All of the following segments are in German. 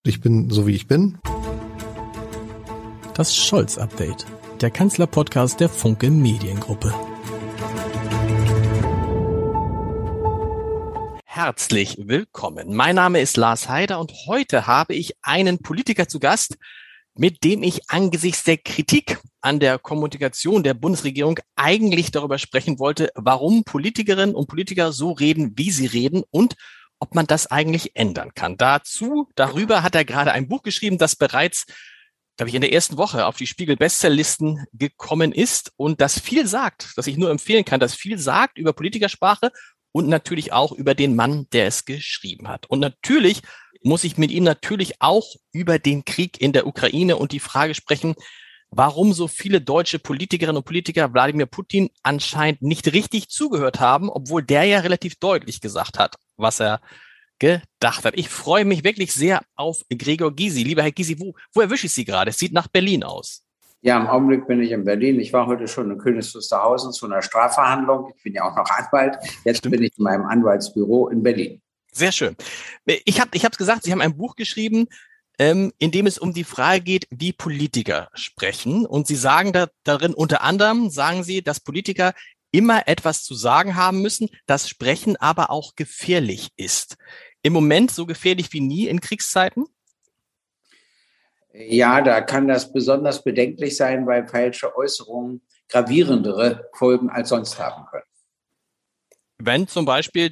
Ich bin so, wie ich bin. Das Scholz-Update, der Kanzler-Podcast der Funke Mediengruppe. Herzlich willkommen. Mein Name ist Lars Heider und heute habe ich einen Politiker zu Gast, mit dem ich angesichts der Kritik an der Kommunikation der Bundesregierung eigentlich darüber sprechen wollte, warum Politikerinnen und Politiker so reden, wie sie reden und ob man das eigentlich ändern kann. Darüber hat er gerade ein Buch geschrieben, das bereits, glaube ich, in der ersten Woche auf die Spiegel-Bestsellerlisten gekommen ist und das viel sagt, das ich nur empfehlen kann, das viel sagt über Politikersprache und natürlich auch über den Mann, der es geschrieben hat. Und natürlich muss ich mit ihm natürlich auch über den Krieg in der Ukraine und die Frage sprechen, warum so viele deutsche Politikerinnen und Politiker Wladimir Putin anscheinend nicht richtig zugehört haben, obwohl der ja relativ deutlich gesagt hat, was er gedacht hat. Ich freue mich wirklich sehr auf Gregor Gysi. Lieber Herr Gysi, wo erwische ich Sie gerade? Es sieht nach Berlin aus. Ja, im Augenblick bin ich in Berlin. Ich war heute schon in Königs Wusterhausen zu einer Strafverhandlung. Ich bin ja auch noch Anwalt. Jetzt bin ich in meinem Anwaltsbüro in Berlin. Sehr schön. Ich habe es gesagt, Sie haben ein Buch geschrieben, in dem es um die Frage geht, wie Politiker sprechen. Und Sie sagen darin unter anderem, sagen Sie, dass Politiker immer etwas zu sagen haben müssen, das Sprechen aber auch gefährlich ist. Im Moment so gefährlich wie nie in Kriegszeiten? Ja, da kann das besonders bedenklich sein, weil falsche Äußerungen gravierendere Folgen als sonst haben können. Wenn zum Beispiel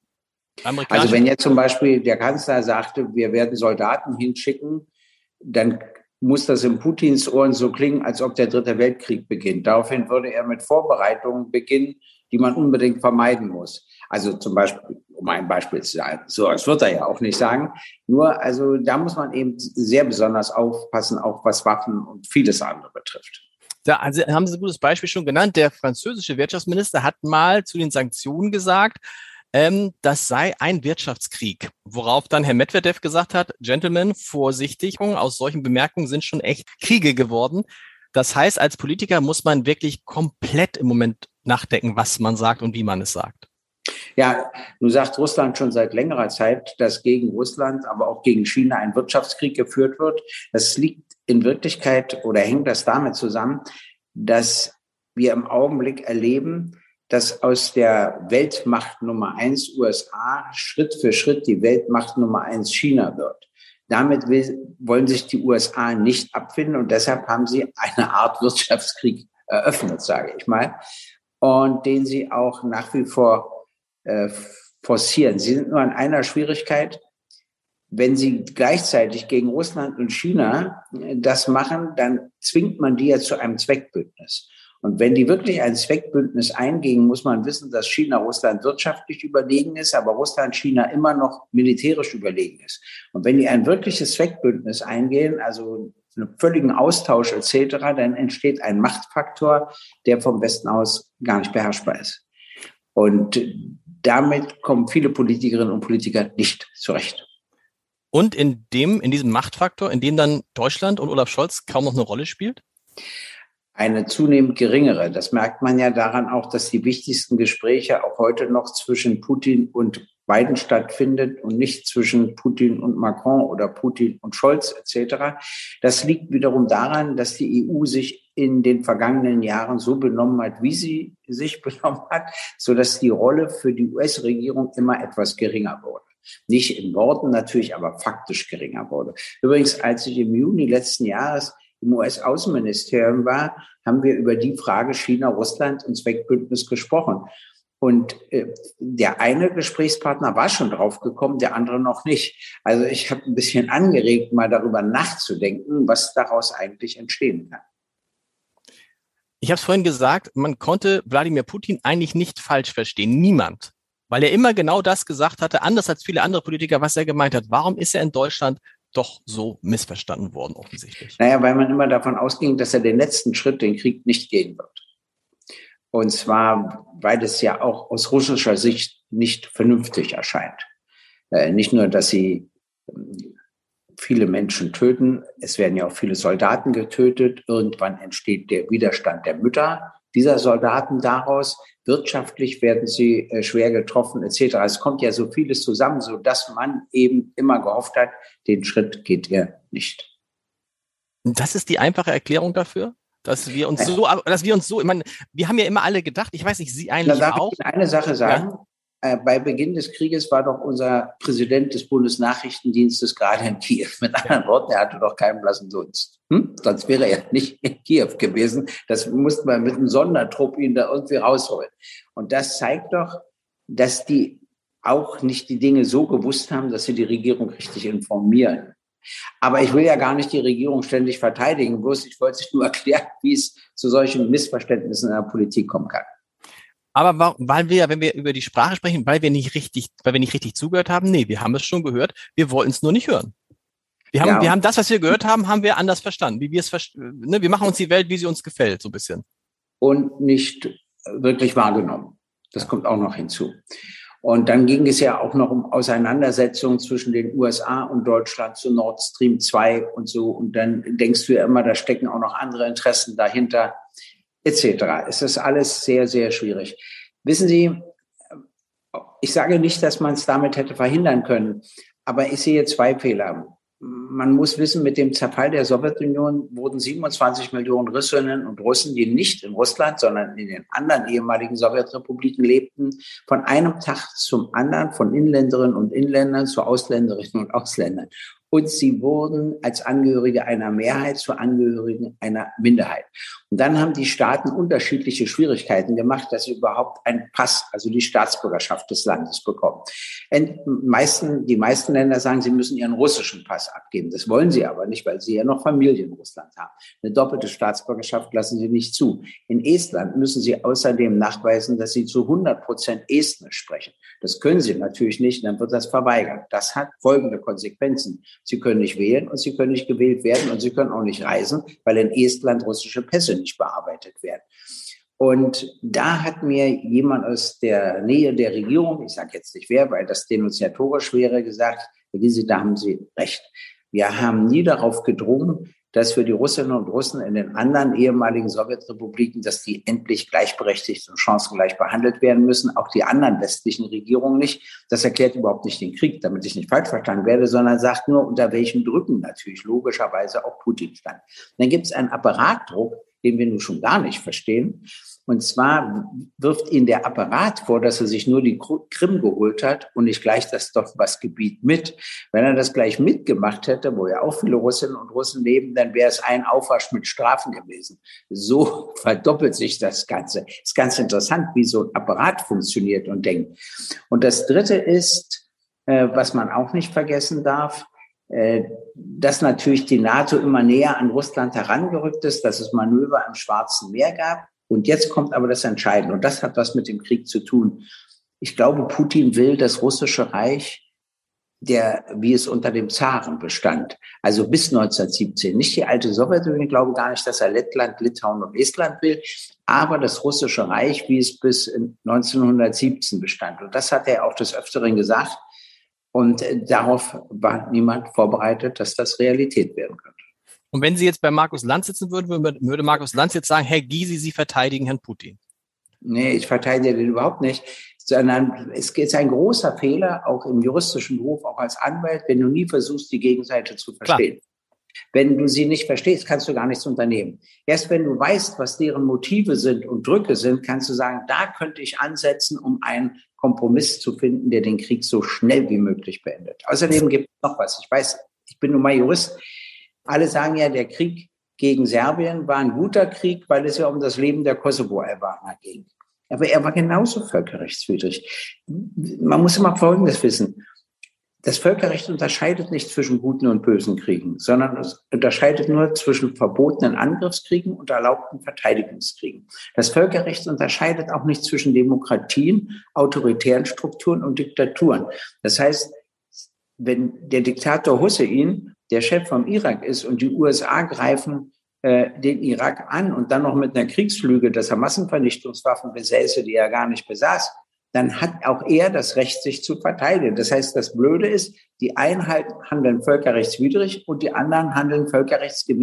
Also wenn jetzt zum Beispiel der Kanzler sagte, wir werden Soldaten hinschicken, dann muss das in Putins Ohren so klingen, als ob der Dritte Weltkrieg beginnt. Daraufhin würde er mit Vorbereitungen beginnen, die man unbedingt vermeiden muss. Also zum Beispiel, um ein Beispiel zu sagen, so das wird er ja auch nicht sagen. Nur, also da muss man eben sehr besonders aufpassen, auch was Waffen und vieles andere betrifft. Da haben Sie ein gutes Beispiel schon genannt. Der französische Wirtschaftsminister hat mal zu den Sanktionen gesagt, das sei ein Wirtschaftskrieg. Worauf dann Herr Medvedev gesagt hat, Gentlemen, vorsichtig, aus solchen Bemerkungen sind schon echt Kriege geworden. Das heißt, als Politiker muss man wirklich komplett im Moment nachdenken, was man sagt und wie man es sagt. Ja, nun sagt Russland schon seit längerer Zeit, dass gegen Russland, aber auch gegen China ein Wirtschaftskrieg geführt wird. Das liegt in Wirklichkeit oder hängt das damit zusammen, dass wir im Augenblick erleben, dass aus der Weltmacht Nummer 1 USA Schritt für Schritt die Weltmacht Nummer 1 China wird. Damit wollen sich die USA nicht abfinden und deshalb haben sie eine Art Wirtschaftskrieg eröffnet, sage ich mal, und den sie auch nach wie vor forcieren. Sie sind nur an einer Schwierigkeit. Wenn sie gleichzeitig gegen Russland und China das machen, dann zwingt man die ja zu einem Zweckbündnis. Und wenn die wirklich ein Zweckbündnis eingehen, muss man wissen, dass China Russland wirtschaftlich überlegen ist, aber Russland China immer noch militärisch überlegen ist. Und wenn die ein wirkliches Zweckbündnis eingehen, also einen völligen Austausch etc., dann entsteht ein Machtfaktor, der vom Westen aus gar nicht beherrschbar ist. Und damit kommen viele Politikerinnen und Politiker nicht zurecht. Und in diesem Machtfaktor, in dem dann Deutschland und Olaf Scholz kaum noch eine Rolle spielt? Eine zunehmend geringere. Das merkt man ja daran auch, dass die wichtigsten Gespräche auch heute noch zwischen Putin und Biden stattfindet und nicht zwischen Putin und Macron oder Putin und Scholz etc. Das liegt wiederum daran, dass die EU sich in den vergangenen Jahren so benommen hat, wie sie sich benommen hat, sodass die Rolle für die US-Regierung immer etwas geringer wurde. Nicht in Worten natürlich, aber faktisch geringer wurde. Übrigens, als ich im Juni letzten Jahres im US-Außenministerium war, haben wir über die Frage China, Russland und Zweckbündnis gesprochen. Und der eine Gesprächspartner war schon drauf gekommen, der andere noch nicht. Also ich habe ein bisschen angeregt, mal darüber nachzudenken, was daraus eigentlich entstehen kann. Ich habe es vorhin gesagt, man konnte Wladimir Putin eigentlich nicht falsch verstehen. Niemand. Weil er immer genau das gesagt hatte, anders als viele andere Politiker, was er gemeint hat. Warum ist er in Deutschland doch so missverstanden worden, offensichtlich? Naja, weil man immer davon ausging, dass er den letzten Schritt, den Krieg, nicht gehen wird. Und zwar, weil es ja auch aus russischer Sicht nicht vernünftig erscheint. Nicht nur, dass sie viele Menschen töten, es werden ja auch viele Soldaten getötet. Irgendwann entsteht der Widerstand der Mütter, dieser Soldaten daraus. Wirtschaftlich werden sie schwer getroffen etc. Es kommt ja so vieles zusammen, so dass man eben immer gehofft hat, den Schritt geht er nicht. Das ist die einfache Erklärung dafür, dass wir uns so, ich meine, wir haben ja immer alle gedacht, ich weiß nicht, Sie eigentlich darf auch. Ich Ihnen eine Sache sagen? Ja? Bei Beginn des Krieges war doch unser Präsident des Bundesnachrichtendienstes gerade in Kiew. Mit anderen Worten, er hatte doch keinen blassen Dunst. Sonst wäre er nicht in Kiew gewesen. Das musste man mit einem Sondertrupp ihn da irgendwie rausholen. Und das zeigt doch, dass die auch nicht die Dinge so gewusst haben, dass sie die Regierung richtig informieren. Aber ich will ja gar nicht die Regierung ständig verteidigen. Bloß ich wollte nur erklären, wie es zu solchen Missverständnissen in der Politik kommen kann. Aber weil wir, wenn wir über die Sprache sprechen, weil wir nicht richtig zugehört haben, nee, wir haben es schon gehört, wir wollten es nur nicht hören. Wir haben das, was wir gehört haben, haben wir anders verstanden, wie wir es ne, wir machen uns die Welt, wie sie uns gefällt, so ein bisschen. Und nicht wirklich wahrgenommen. Das kommt auch noch hinzu. Und dann ging es ja auch noch um Auseinandersetzungen zwischen den USA und Deutschland zu Nord Stream 2 und so. Und dann denkst du ja immer, da stecken auch noch andere Interessen dahinter, etc. Es ist alles sehr, sehr schwierig. Wissen Sie, ich sage nicht, dass man es damit hätte verhindern können, aber ich sehe zwei Fehler. Man muss wissen, mit dem Zerfall der Sowjetunion wurden 27 Millionen Russinnen und Russen, die nicht in Russland, sondern in den anderen ehemaligen Sowjetrepubliken lebten, von einem Tag zum anderen von Inländerinnen und Inländern zu Ausländerinnen und Ausländern. Und sie wurden als Angehörige einer Mehrheit zu Angehörigen einer Minderheit. Und dann haben die Staaten unterschiedliche Schwierigkeiten gemacht, dass sie überhaupt einen Pass, also die Staatsbürgerschaft des Landes bekommen. Die meisten Länder sagen, sie müssen ihren russischen Pass abgeben. Das wollen sie aber nicht, weil sie ja noch Familie in Russland haben. Eine doppelte Staatsbürgerschaft lassen sie nicht zu. In Estland müssen sie außerdem nachweisen, dass sie zu 100% Estnisch sprechen. Das können sie natürlich nicht, dann wird das verweigert. Das hat folgende Konsequenzen. Sie können nicht wählen und sie können nicht gewählt werden und sie können auch nicht reisen, weil in Estland russische Pässe nicht bearbeitet werden. Und da hat mir jemand aus der Nähe der Regierung, ich sage jetzt nicht wer, weil das denunziatorisch wäre, gesagt, Herr Gysi, da haben Sie recht. Wir haben nie darauf gedrungen, dass für die Russinnen und Russen in den anderen ehemaligen Sowjetrepubliken, dass die endlich gleichberechtigt und chancengleich behandelt werden müssen, auch die anderen westlichen Regierungen nicht. Das erklärt überhaupt nicht den Krieg, damit ich nicht falsch verstanden werde, sondern sagt nur, unter welchen Drücken natürlich logischerweise auch Putin stand. Dann gibt es einen Apparatdruck, den wir nun schon gar nicht verstehen. Und zwar wirft ihn der Apparat vor, dass er sich nur die Krim geholt hat und nicht gleich das Donbass-Gebiet mit. Wenn er das gleich mitgemacht hätte, wo ja auch viele Russinnen und Russen leben, dann wäre es ein Aufwasch mit Strafen gewesen. So verdoppelt sich das Ganze. Ist ganz interessant, wie so ein Apparat funktioniert und denkt. Und das Dritte ist, was man auch nicht vergessen darf, dass natürlich die NATO immer näher an Russland herangerückt ist, dass es Manöver im Schwarzen Meer gab. Und jetzt kommt aber das Entscheidende. Und das hat was mit dem Krieg zu tun. Ich glaube, Putin will das russische Reich, wie es unter dem Zaren bestand. Also bis 1917. Nicht die alte Sowjetunion. Ich glaube gar nicht, dass er Lettland, Litauen und Estland will. Aber das russische Reich, wie es bis 1917 bestand. Und das hat er auch des Öfteren gesagt. Und darauf war niemand vorbereitet, dass das Realität werden könnte. Und wenn Sie jetzt bei Markus Lanz sitzen würden, würde Markus Lanz jetzt sagen, Herr Gysi, Sie verteidigen Herrn Putin? Nee, ich verteidige den überhaupt nicht. Sondern es ist ein großer Fehler, auch im juristischen Beruf, auch als Anwalt, wenn du nie versuchst, die Gegenseite zu verstehen. Klar. Wenn du sie nicht verstehst, kannst du gar nichts unternehmen. Erst wenn du weißt, was deren Motive sind und Drücke sind, kannst du sagen, da könnte ich ansetzen, um einen Kompromiss zu finden, der den Krieg so schnell wie möglich beendet. Außerdem gibt es noch was. Ich weiß, ich bin nun mal Jurist. Alle sagen ja, der Krieg gegen Serbien war ein guter Krieg, weil es ja um das Leben der Kosovo-Albaner ging. Aber er war genauso völkerrechtswidrig. Man muss immer Folgendes wissen. Das Völkerrecht unterscheidet nicht zwischen guten und bösen Kriegen, sondern es unterscheidet nur zwischen verbotenen Angriffskriegen und erlaubten Verteidigungskriegen. Das Völkerrecht unterscheidet auch nicht zwischen Demokratien, autoritären Strukturen und Diktaturen. Das heißt, wenn der Diktator Hussein der Chef vom Irak ist und die USA greifen den Irak an und dann noch mit einer Kriegslüge, dass er Massenvernichtungswaffen besäße, die er gar nicht besaß, dann hat auch er das Recht, sich zu verteidigen. Das heißt, das Blöde ist, die einen handeln völkerrechtswidrig und die anderen handeln völkerrechtsgemäß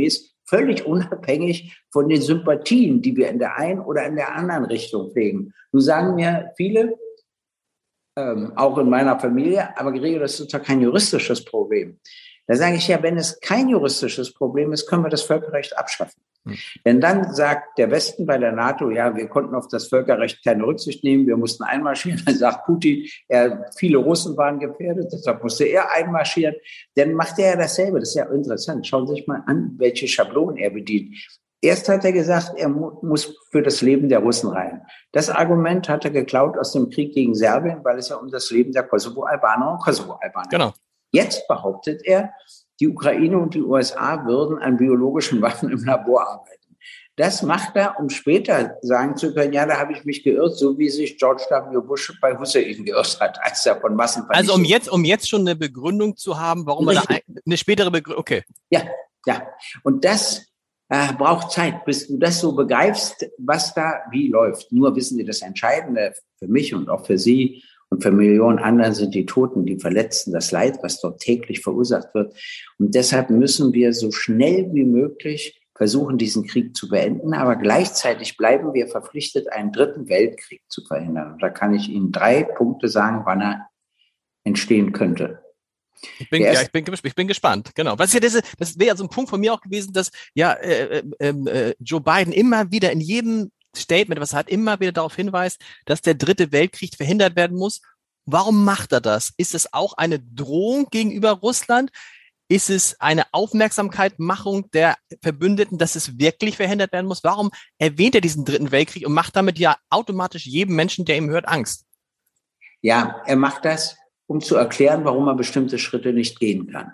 völlig unabhängig von den Sympathien, die wir in der einen oder in der anderen Richtung pflegen. Nun sagen mir viele, auch in meiner Familie, aber Gregor, das ist doch kein juristisches Problem. Da sage ich ja, wenn es kein juristisches Problem ist, können wir das Völkerrecht abschaffen. Denn dann sagt der Westen bei der NATO, ja, wir konnten auf das Völkerrecht keine Rücksicht nehmen, wir mussten einmarschieren. Dann sagt Putin, viele Russen waren gefährdet, deshalb musste er einmarschieren. Dann macht er ja dasselbe, das ist ja interessant. Schauen Sie sich mal an, welche Schablonen er bedient. Erst hat er gesagt, er muss für das Leben der Russen rein. Das Argument hat er geklaut aus dem Krieg gegen Serbien, weil es ja um das Leben der Kosovo-Albaner und Kosovo-Albaner geht. Genau. Jetzt behauptet er, die Ukraine und die USA würden an biologischen Waffen im Labor arbeiten. Das macht er, um später sagen zu können, ja, da habe ich mich geirrt, so wie sich George W. Bush bei Hussein geirrt hat, als er von Massenvernichtung... Also um jetzt schon eine Begründung zu haben, warum man da eine spätere Begründung... Okay. Ja. Und das braucht Zeit, bis du das so begreifst, was da wie läuft. Nur wissen Sie, das Entscheidende für mich und auch für Sie und für Millionen anderen sind die Toten, die Verletzten, das Leid, was dort täglich verursacht wird. Und deshalb müssen wir so schnell wie möglich versuchen, diesen Krieg zu beenden. Aber gleichzeitig bleiben wir verpflichtet, einen dritten Weltkrieg zu verhindern. Und da kann ich Ihnen 3 Punkte sagen, wann er entstehen könnte. Ich bin gespannt, genau. Das wäre ja so ein Punkt von mir auch gewesen, dass Joe Biden immer wieder in jedem Statement, was er hat, immer wieder darauf hinweist, dass der dritte Weltkrieg verhindert werden muss. Warum macht er das? Ist es auch eine Drohung gegenüber Russland? Ist es eine Aufmerksamkeitmachung der Verbündeten, dass es wirklich verhindert werden muss? Warum erwähnt er diesen dritten Weltkrieg und macht damit ja automatisch jedem Menschen, der ihm hört, Angst? Ja, er macht das, um zu erklären, warum er bestimmte Schritte nicht gehen kann.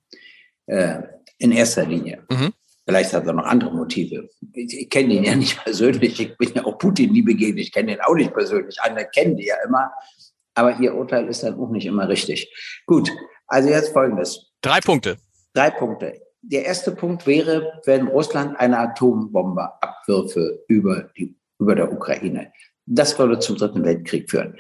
In erster Linie. Mhm. Vielleicht hat er noch andere Motive. Ich kenne ihn ja nicht persönlich. Ich bin ja auch Putin nie begegnet. Ich kenne ihn auch nicht persönlich. Andere kennen die ja immer. Aber ihr Urteil ist dann auch nicht immer richtig. Gut, also jetzt Folgendes. 3 Punkte. 3 Punkte. Der erste Punkt wäre, wenn Russland eine Atombombe abwürfe über der Ukraine. Das würde zum dritten Weltkrieg führen.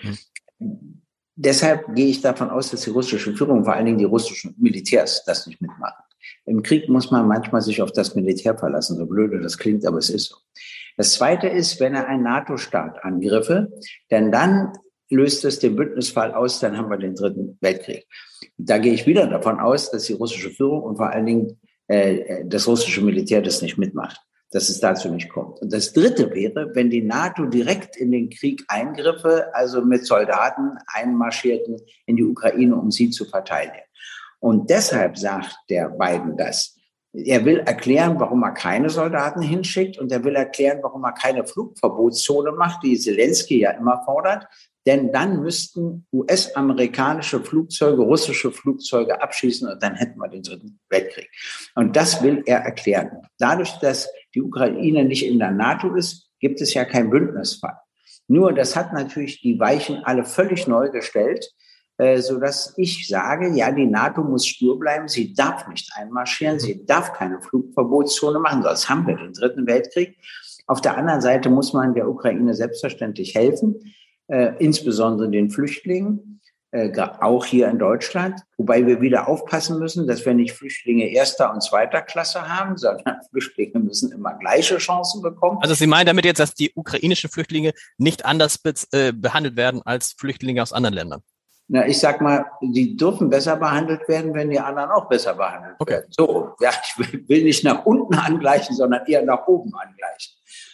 Deshalb gehe ich davon aus, dass die russische Führung, vor allen Dingen die russischen Militärs, das nicht mitmachen. Im Krieg muss man manchmal sich auf das Militär verlassen, so blöde das klingt, aber es ist so. Das Zweite ist, wenn er einen NATO-Staat angriffe, denn dann löst es den Bündnisfall aus, dann haben wir den dritten Weltkrieg. Da gehe ich wieder davon aus, dass die russische Führung und vor allen Dingen das russische Militär das nicht mitmacht, dass es dazu nicht kommt. Und das Dritte wäre, wenn die NATO direkt in den Krieg eingriffe, also mit Soldaten einmarschierten in die Ukraine, um sie zu verteidigen. Und deshalb sagt der Biden das. Er will erklären, warum er keine Soldaten hinschickt und er will erklären, warum er keine Flugverbotszone macht, die Zelensky ja immer fordert. Denn dann müssten US-amerikanische Flugzeuge, russische Flugzeuge abschießen und dann hätten wir den dritten Weltkrieg. Und das will er erklären. Dadurch, dass die Ukraine nicht in der NATO ist, gibt es ja keinen Bündnisfall. Nur das hat natürlich die Weichen alle völlig neu gestellt, sodass ich sage, ja, die NATO muss stur bleiben, sie darf nicht einmarschieren, sie darf keine Flugverbotszone machen, sonst haben wir den dritten Weltkrieg. Auf der anderen Seite muss man der Ukraine selbstverständlich helfen, insbesondere den Flüchtlingen, auch hier in Deutschland, wobei wir wieder aufpassen müssen, dass wir nicht Flüchtlinge erster und zweiter Klasse haben, sondern Flüchtlinge müssen immer gleiche Chancen bekommen. Also Sie meinen damit jetzt, dass die ukrainischen Flüchtlinge nicht anders behandelt werden als Flüchtlinge aus anderen Ländern? Na, ich sag mal, die dürfen besser behandelt werden, wenn die anderen auch besser behandelt werden. So, ja, ich will nicht nach unten angleichen, sondern eher nach oben angleichen.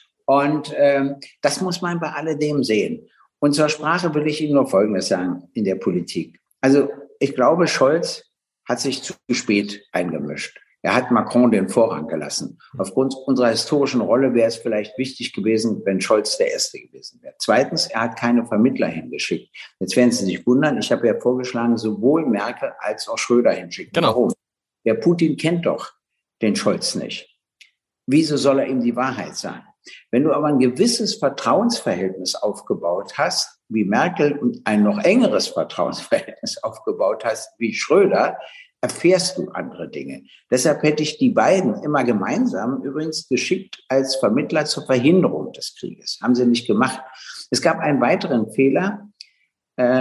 Und das muss man bei alledem sehen. Und zur Sprache will ich Ihnen nur Folgendes sagen in der Politik. Also ich glaube, Scholz hat sich zu spät eingemischt. Er hat Macron den Vorrang gelassen. Aufgrund unserer historischen Rolle wäre es vielleicht wichtig gewesen, wenn Scholz der Erste gewesen wäre. Zweitens, er hat keine Vermittler hingeschickt. Jetzt werden Sie sich wundern, ich habe ja vorgeschlagen, sowohl Merkel als auch Schröder hinschicken. Genau. Warum? Der Putin kennt doch den Scholz nicht. Wieso soll er ihm die Wahrheit sagen? Wenn du aber ein gewisses Vertrauensverhältnis aufgebaut hast, wie Merkel, und ein noch engeres Vertrauensverhältnis aufgebaut hast, wie Schröder, erfährst du andere Dinge. Deshalb hätte ich die beiden immer gemeinsam übrigens geschickt als Vermittler zur Verhinderung des Krieges. Haben sie nicht gemacht. Es gab einen weiteren Fehler.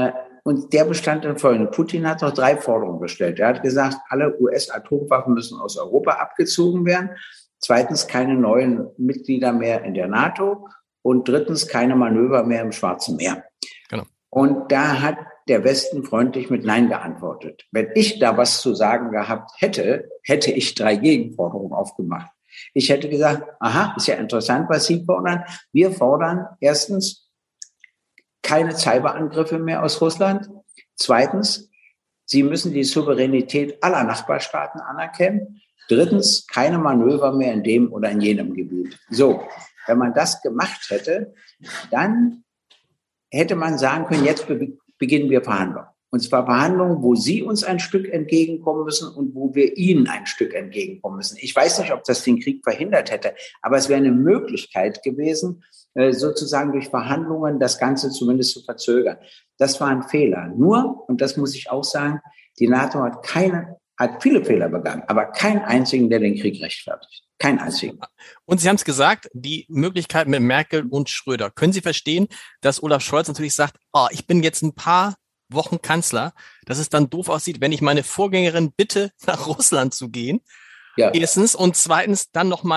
Und der bestand in folgendem. Putin hat doch 3 Forderungen gestellt. Er hat gesagt, alle US-Atomwaffen müssen aus Europa abgezogen werden. 2. keine neuen Mitglieder mehr in der NATO. Und 3. keine Manöver mehr im Schwarzen Meer. Genau. Und da hat der Westen freundlich mit Nein geantwortet. Wenn ich da was zu sagen gehabt hätte, hätte ich 3 Gegenforderungen aufgemacht. Ich hätte gesagt, aha, ist ja interessant, was Sie fordern. Wir fordern erstens keine Cyberangriffe mehr aus Russland. 2. Sie müssen die Souveränität aller Nachbarstaaten anerkennen. 3. keine Manöver mehr in dem oder in jenem Gebiet. So, wenn man das gemacht hätte, dann hätte man sagen können, jetzt beginnen wir Verhandlungen. Und zwar Verhandlungen, wo Sie uns ein Stück entgegenkommen müssen und wo wir Ihnen ein Stück entgegenkommen müssen. Ich weiß nicht, ob das den Krieg verhindert hätte, aber es wäre eine Möglichkeit gewesen, sozusagen durch Verhandlungen das Ganze zumindest zu verzögern. Das war ein Fehler. Nur, und das muss ich auch sagen, die NATO hat viele Fehler begangen, aber keinen einzigen, der den Krieg rechtfertigt. Kein einzigen. Und Sie haben es gesagt, die Möglichkeit mit Merkel und Schröder. Können Sie verstehen, dass Olaf Scholz natürlich sagt, ich bin jetzt ein paar Wochen Kanzler, dass es dann doof aussieht, wenn ich meine Vorgängerin bitte, nach Russland zu gehen? Ja. Erstens. Und 2. dann noch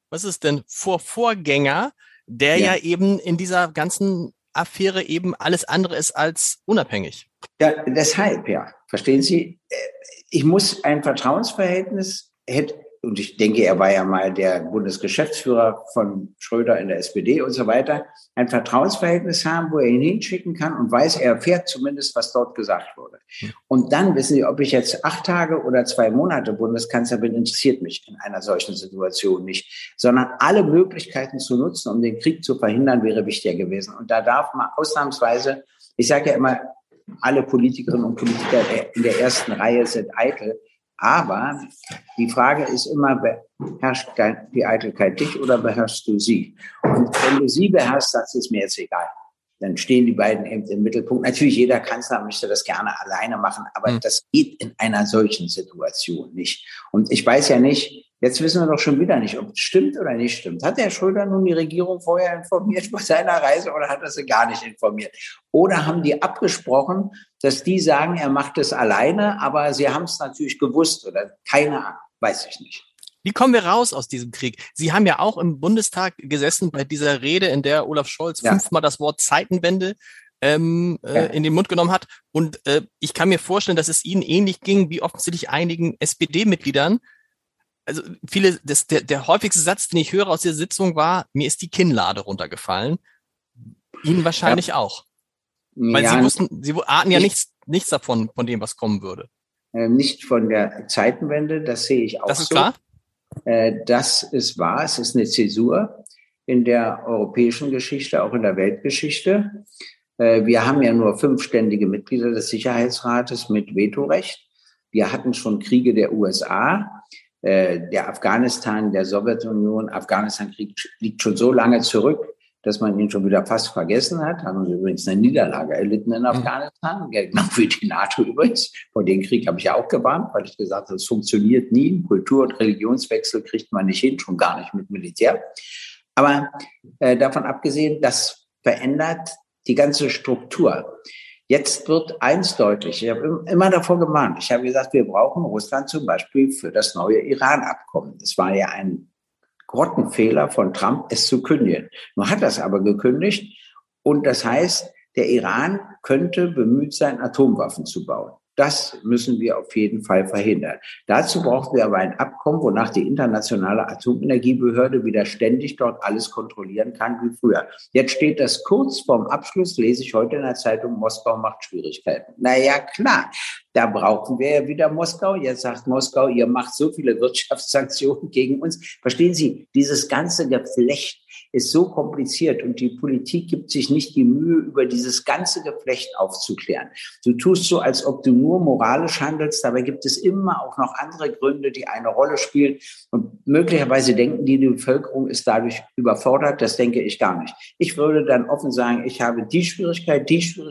Vorgänger, der ja eben in dieser ganzen Affäre eben alles andere ist als unabhängig. Ja, deshalb, ja. Verstehen Sie? Ich muss ein Vertrauensverhältnis und ich denke, er war ja mal der Bundesgeschäftsführer von Schröder in der SPD und so weiter, ein Vertrauensverhältnis haben, wo er ihn hinschicken kann und weiß, er erfährt zumindest, was dort gesagt wurde. Und dann wissen Sie, ob ich jetzt 8 Tage oder 2 Monate Bundeskanzler bin, interessiert mich in einer solchen Situation nicht, sondern alle Möglichkeiten zu nutzen, um den Krieg zu verhindern, wäre wichtiger gewesen. Und da darf man ausnahmsweise, ich sage ja immer, alle Politikerinnen und Politiker in der ersten Reihe sind eitel. Aber die Frage ist immer, beherrscht die Eitelkeit dich oder beherrschst du sie? Und wenn du sie beherrschst, das ist mir jetzt egal. Dann stehen die beiden eben im Mittelpunkt. Natürlich, jeder Kanzler möchte das gerne alleine machen, aber das geht in einer solchen Situation nicht. Und ich weiß ja nicht, jetzt wissen wir doch schon wieder nicht, ob es stimmt oder nicht stimmt. Hat der Schröder nun die Regierung vorher informiert bei seiner Reise oder hat er sie gar nicht informiert? Oder haben die abgesprochen, dass die sagen, er macht es alleine, aber sie haben es natürlich gewusst oder keine Ahnung, weiß ich nicht. Wie kommen wir raus aus diesem Krieg? Sie haben ja auch im Bundestag gesessen bei dieser Rede, in der Olaf Scholz 5-mal das Wort Zeitenwende in den Mund genommen hat. Und ich kann mir vorstellen, dass es Ihnen ähnlich ging wie offensichtlich einigen SPD-Mitgliedern. Also der häufigste Satz, den ich höre aus der Sitzung war, mir ist die Kinnlade runtergefallen. Ihnen wahrscheinlich auch. Weil Sie ahnten ja nichts davon, von dem, was kommen würde. Nicht von der Zeitenwende, das sehe ich auch so. Das ist klar? Das ist wahr, es ist eine Zäsur in der europäischen Geschichte, auch in der Weltgeschichte. Wir haben ja nur 5 ständige Mitglieder des Sicherheitsrates mit Vetorecht. Wir hatten schon Kriege der USA, der Afghanistan, der Sowjetunion. Afghanistan-Krieg liegt schon so lange zurück, dass man ihn schon wieder fast vergessen hat. Haben sie übrigens eine Niederlage erlitten in Afghanistan, genau wie die NATO übrigens. Vor dem Krieg habe ich ja auch gewarnt, weil ich gesagt habe, es funktioniert nie. Kultur- und Religionswechsel kriegt man nicht hin, schon gar nicht mit Militär. Aber davon abgesehen, das verändert die ganze Struktur. Jetzt wird eins deutlich. Ich habe immer davor gemahnt. Ich habe gesagt, wir brauchen Russland zum Beispiel für das neue Iran-Abkommen. Das war ja ein Grottenfehler von Trump, es zu kündigen. Nun hat er es aber gekündigt. Und das heißt, der Iran könnte bemüht sein, Atomwaffen zu bauen. Das müssen wir auf jeden Fall verhindern. Dazu brauchen wir aber ein Abkommen, wonach die internationale Atomenergiebehörde wieder ständig dort alles kontrollieren kann wie früher. Jetzt steht das kurz vorm Abschluss, lese ich heute in der Zeitung, Moskau macht Schwierigkeiten. Naja, klar, da brauchen wir ja wieder Moskau. Jetzt sagt Moskau, ihr macht so viele Wirtschaftssanktionen gegen uns. Verstehen Sie, dieses ganze Geflecht ist so kompliziert und die Politik gibt sich nicht die Mühe, über dieses ganze Geflecht aufzuklären. Du tust so, als ob du nur moralisch handelst, dabei gibt es immer auch noch andere Gründe, die eine Rolle spielen und möglicherweise denken die Bevölkerung ist dadurch überfordert, das denke ich gar nicht. Ich würde dann offen sagen, ich habe die Schwierigkeit,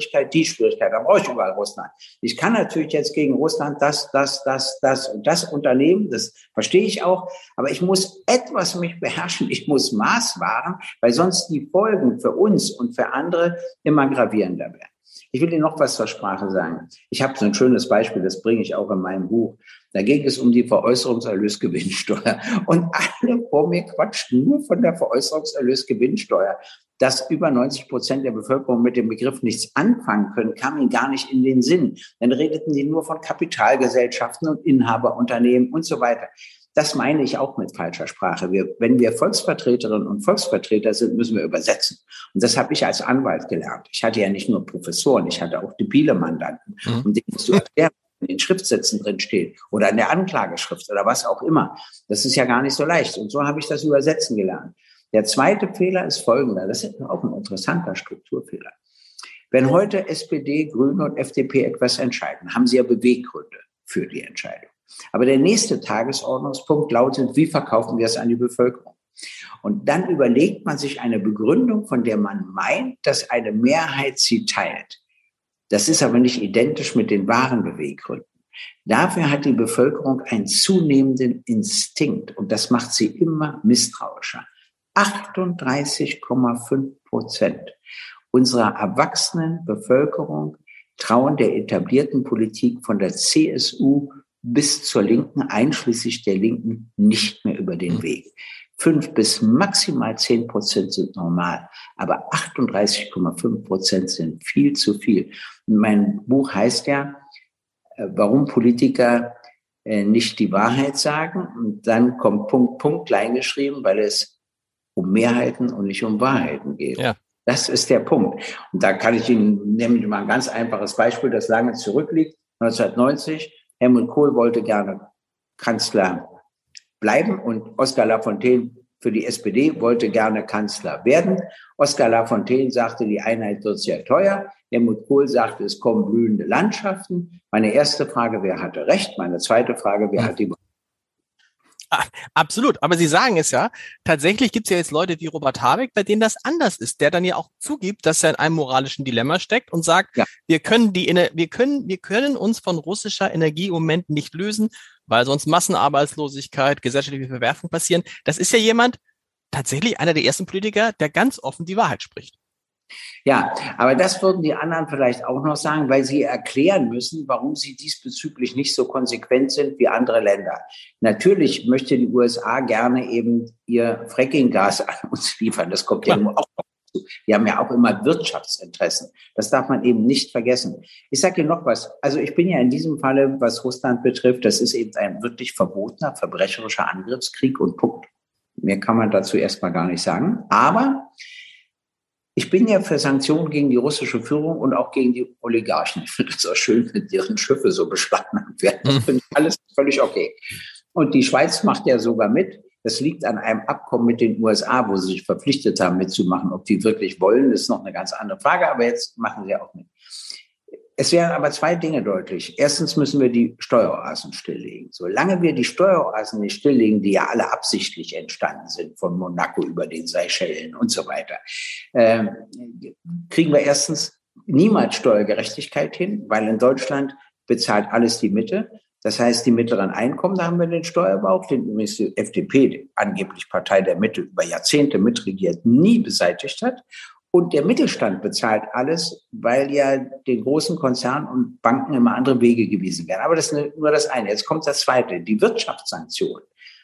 da brauche ich überall Russland. Ich kann natürlich jetzt gegen Russland das und das unternehmen, das verstehe ich auch, aber ich muss etwas mich beherrschen, ich muss Maß wahren, weil sonst die Folgen für uns und für andere immer gravierender werden. Ich will Ihnen noch was zur Sprache sagen. Ich habe so ein schönes Beispiel, das bringe ich auch in meinem Buch. Da ging es um die Veräußerungserlösgewinnsteuer. Und alle vor mir quatschten nur von der Veräußerungserlösgewinnsteuer. Dass über 90% der Bevölkerung mit dem Begriff nichts anfangen können, kam ihnen gar nicht in den Sinn. Dann redeten die nur von Kapitalgesellschaften und Inhaberunternehmen und so weiter. Das meine ich auch mit falscher Sprache. Wenn wir Volksvertreterinnen und Volksvertreter sind, müssen wir übersetzen. Und das habe ich als Anwalt gelernt. Ich hatte ja nicht nur Professoren, ich hatte auch debile Mandanten. Und denen musst du erklären, in den Schriftsätzen drin steht oder in der Anklageschrift oder was auch immer. Das ist ja gar nicht so leicht. Und so habe ich das Übersetzen gelernt. Der zweite Fehler ist folgender. Das ist auch ein interessanter Strukturfehler. Wenn heute SPD, Grüne und FDP etwas entscheiden, haben sie ja Beweggründe für die Entscheidung. Aber der nächste Tagesordnungspunkt lautet, wie verkaufen wir es an die Bevölkerung? Und dann überlegt man sich eine Begründung, von der man meint, dass eine Mehrheit sie teilt. Das ist aber nicht identisch mit den wahren Beweggründen. Dafür hat die Bevölkerung einen zunehmenden Instinkt und das macht sie immer misstrauischer. 38,5% unserer erwachsenen Bevölkerung trauen der etablierten Politik von der CSU bis zur Linken, einschließlich der Linken, nicht mehr über den Weg. 5 bis maximal 10% sind normal, aber 38,5% sind viel zu viel. Mein Buch heißt ja, warum Politiker nicht die Wahrheit sagen. Und dann kommt Punkt, kleingeschrieben, weil es um Mehrheiten und nicht um Wahrheiten geht. Ja. Das ist der Punkt. Und da kann ich Ihnen nämlich mal ein ganz einfaches Beispiel, das lange zurückliegt. 1990, Helmut Kohl wollte gerne Kanzler bleiben und Oskar Lafontaine für die SPD wollte gerne Kanzler werden. Oskar Lafontaine sagte, die Einheit wird sehr teuer. Helmut Kohl sagte, es kommen blühende Landschaften. Meine erste Frage, wer hatte recht? Meine zweite Frage, wer hat die Absolut, aber Sie sagen es ja, tatsächlich gibt es ja jetzt Leute wie Robert Habeck, bei denen das anders ist, der dann ja auch zugibt, dass er in einem moralischen Dilemma steckt und sagt, ja, wir können uns von russischer Energie im Moment nicht lösen, weil sonst Massenarbeitslosigkeit, gesellschaftliche Verwerfung passieren. Das ist ja jemand, tatsächlich einer der ersten Politiker, der ganz offen die Wahrheit spricht. Ja, aber das würden die anderen vielleicht auch noch sagen, weil sie erklären müssen, warum sie diesbezüglich nicht so konsequent sind wie andere Länder. Natürlich möchte die USA gerne eben ihr Fracking-Gas an uns liefern. Das kommt ja nur auch noch dazu. Die haben ja auch immer Wirtschaftsinteressen. Das darf man eben nicht vergessen. Ich sage dir noch was. Also ich bin ja in diesem Falle, was Russland betrifft, das ist eben ein wirklich verbotener, verbrecherischer Angriffskrieg und Punkt. Mehr kann man dazu erstmal gar nicht sagen. Aber ich bin ja für Sanktionen gegen die russische Führung und auch gegen die Oligarchen. Ich finde es auch schön, wenn deren Schiffe so beschlagnahmt werden. Das finde ich alles völlig okay. Und die Schweiz macht ja sogar mit. Das liegt an einem Abkommen mit den USA, wo sie sich verpflichtet haben, mitzumachen. Ob die wirklich wollen, ist noch eine ganz andere Frage. Aber jetzt machen sie auch mit. Es wären aber zwei Dinge deutlich. Erstens müssen wir die Steueroasen stilllegen. Solange wir die Steueroasen nicht stilllegen, die ja alle absichtlich entstanden sind, von Monaco über den Seychellen und so weiter, kriegen wir erstens niemals Steuergerechtigkeit hin, weil in Deutschland bezahlt alles die Mitte. Das heißt, die mittleren Einkommen, da haben wir den Steuerbauch, den übrigens die FDP, die angeblich Partei der Mitte, über Jahrzehnte mitregiert, nie beseitigt hat. Und der Mittelstand bezahlt alles, weil ja den großen Konzernen und Banken immer andere Wege gewiesen werden. Aber das ist nur das eine. Jetzt kommt das zweite, die Wirtschaftssanktionen.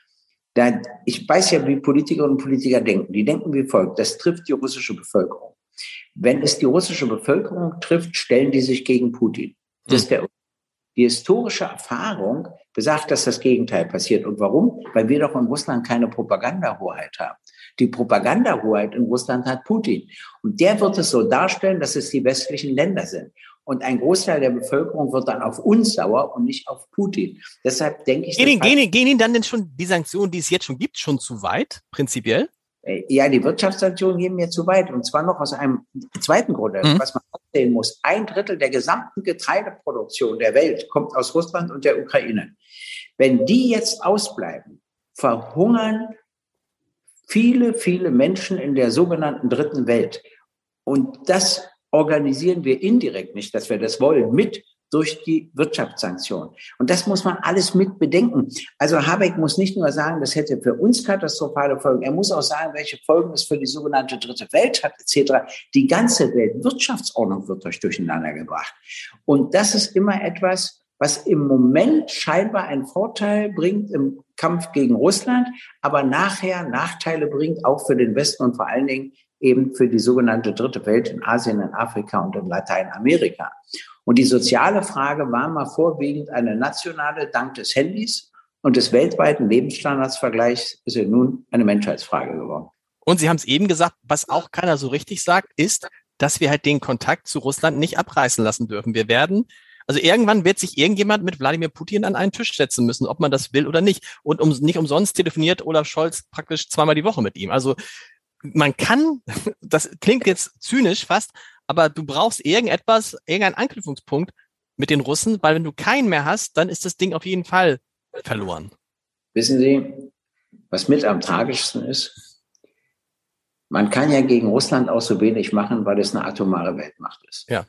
Ich weiß ja, wie Politikerinnen und Politiker denken. Die denken wie folgt: Das trifft die russische Bevölkerung. Wenn es die russische Bevölkerung trifft, stellen die sich gegen Putin. Das ist die historische Erfahrung besagt, dass das Gegenteil passiert. Und warum? Weil wir doch in Russland keine Propagandahoheit haben. Die Propagandahoheit in Russland hat Putin. Und der wird es so darstellen, dass es die westlichen Länder sind. Und ein Großteil der Bevölkerung wird dann auf uns sauer und nicht auf Putin. Deshalb denke ich... Gehen Ihnen dann denn schon die Sanktionen, die es jetzt schon gibt, schon zu weit, prinzipiell? Ja, die Wirtschaftssanktionen gehen mir zu weit. Und zwar noch aus einem zweiten Grund, was man sehen muss. 1/3 der gesamten Getreideproduktion der Welt kommt aus Russland und der Ukraine. Wenn die jetzt ausbleiben, verhungern viele, viele Menschen in der sogenannten dritten Welt. Und das organisieren wir indirekt, nicht, dass wir das wollen, mit durch die Wirtschaftssanktionen. Und das muss man alles mit bedenken. Also Habeck muss nicht nur sagen, das hätte für uns katastrophale Folgen, er muss auch sagen, welche Folgen es für die sogenannte dritte Welt hat, etc. Die ganze Weltwirtschaftsordnung wird durcheinander gebracht. Und das ist immer etwas, was im Moment scheinbar einen Vorteil bringt im Kampf gegen Russland, aber nachher Nachteile bringt auch für den Westen und vor allen Dingen eben für die sogenannte dritte Welt in Asien, in Afrika und in Lateinamerika. Und die soziale Frage war mal vorwiegend eine nationale, dank des Handys und des weltweiten Lebensstandardsvergleichs ist ja nun eine Menschheitsfrage geworden. Und Sie haben es eben gesagt, was auch keiner so richtig sagt, ist, dass wir halt den Kontakt zu Russland nicht abreißen lassen dürfen. Also irgendwann wird sich irgendjemand mit Wladimir Putin an einen Tisch setzen müssen, ob man das will oder nicht. Und nicht umsonst telefoniert Olaf Scholz praktisch 2-mal die Woche mit ihm. Also man kann, das klingt jetzt zynisch fast, aber du brauchst irgendeinen Anknüpfungspunkt mit den Russen, weil wenn du keinen mehr hast, dann ist das Ding auf jeden Fall verloren. Wissen Sie, was mit am tragischsten ist? Man kann ja gegen Russland auch so wenig machen, weil es eine atomare Weltmacht ist. Ja.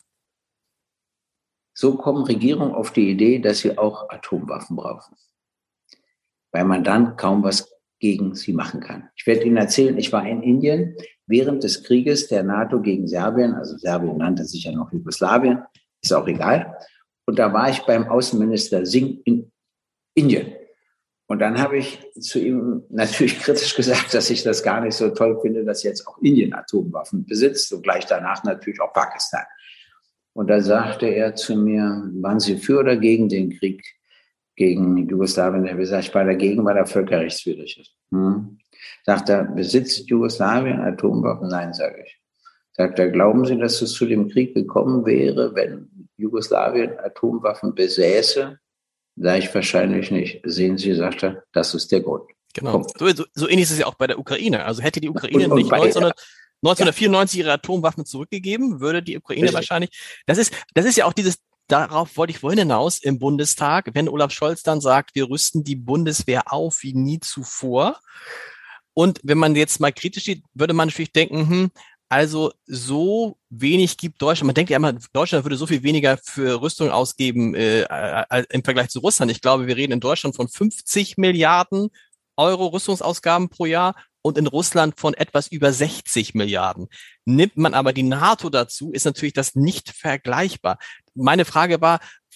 So kommen Regierungen auf die Idee, dass sie auch Atomwaffen brauchen, weil man dann kaum was gegen sie machen kann. Ich werde Ihnen erzählen, ich war in Indien während des Krieges der NATO gegen Serbien, also Serbien nannte sich ja noch Jugoslawien, ist auch egal. Und da war ich beim Außenminister Singh in Indien. Und dann habe ich zu ihm natürlich kritisch gesagt, dass ich das gar nicht so toll finde, dass jetzt auch Indien Atomwaffen besitzt und gleich danach natürlich auch Pakistan. Und da sagte er zu mir, waren Sie für oder gegen den Krieg gegen Jugoslawien? Er gesagt, ich war dagegen, weil er völkerrechtswidrig ist. Sagt er, besitzt Jugoslawien Atomwaffen? Nein, sage ich. Sagt er, glauben Sie, dass es zu dem Krieg gekommen wäre, wenn Jugoslawien Atomwaffen besäße? Sage ich wahrscheinlich nicht. Sehen Sie, sagt er, das ist der Grund. Genau. So ähnlich ist es ja auch bei der Ukraine. Also hätte die Ukraine nicht 1994 ihre Atomwaffen zurückgegeben, würde die Ukraine wahrscheinlich, das ist ja auch darauf wollte ich vorhin hinaus im Bundestag, wenn Olaf Scholz dann sagt, wir rüsten die Bundeswehr auf wie nie zuvor. Und wenn man jetzt mal kritisch sieht, würde man natürlich denken, also so wenig gibt Deutschland. Man denkt ja immer, Deutschland würde so viel weniger für Rüstung ausgeben im Vergleich zu Russland. Ich glaube, wir reden in Deutschland von 50 Milliarden Euro Rüstungsausgaben pro Jahr und in Russland von etwas über 60 Milliarden. Nimmt man aber die NATO dazu, ist natürlich das nicht vergleichbar. Meine Frage war,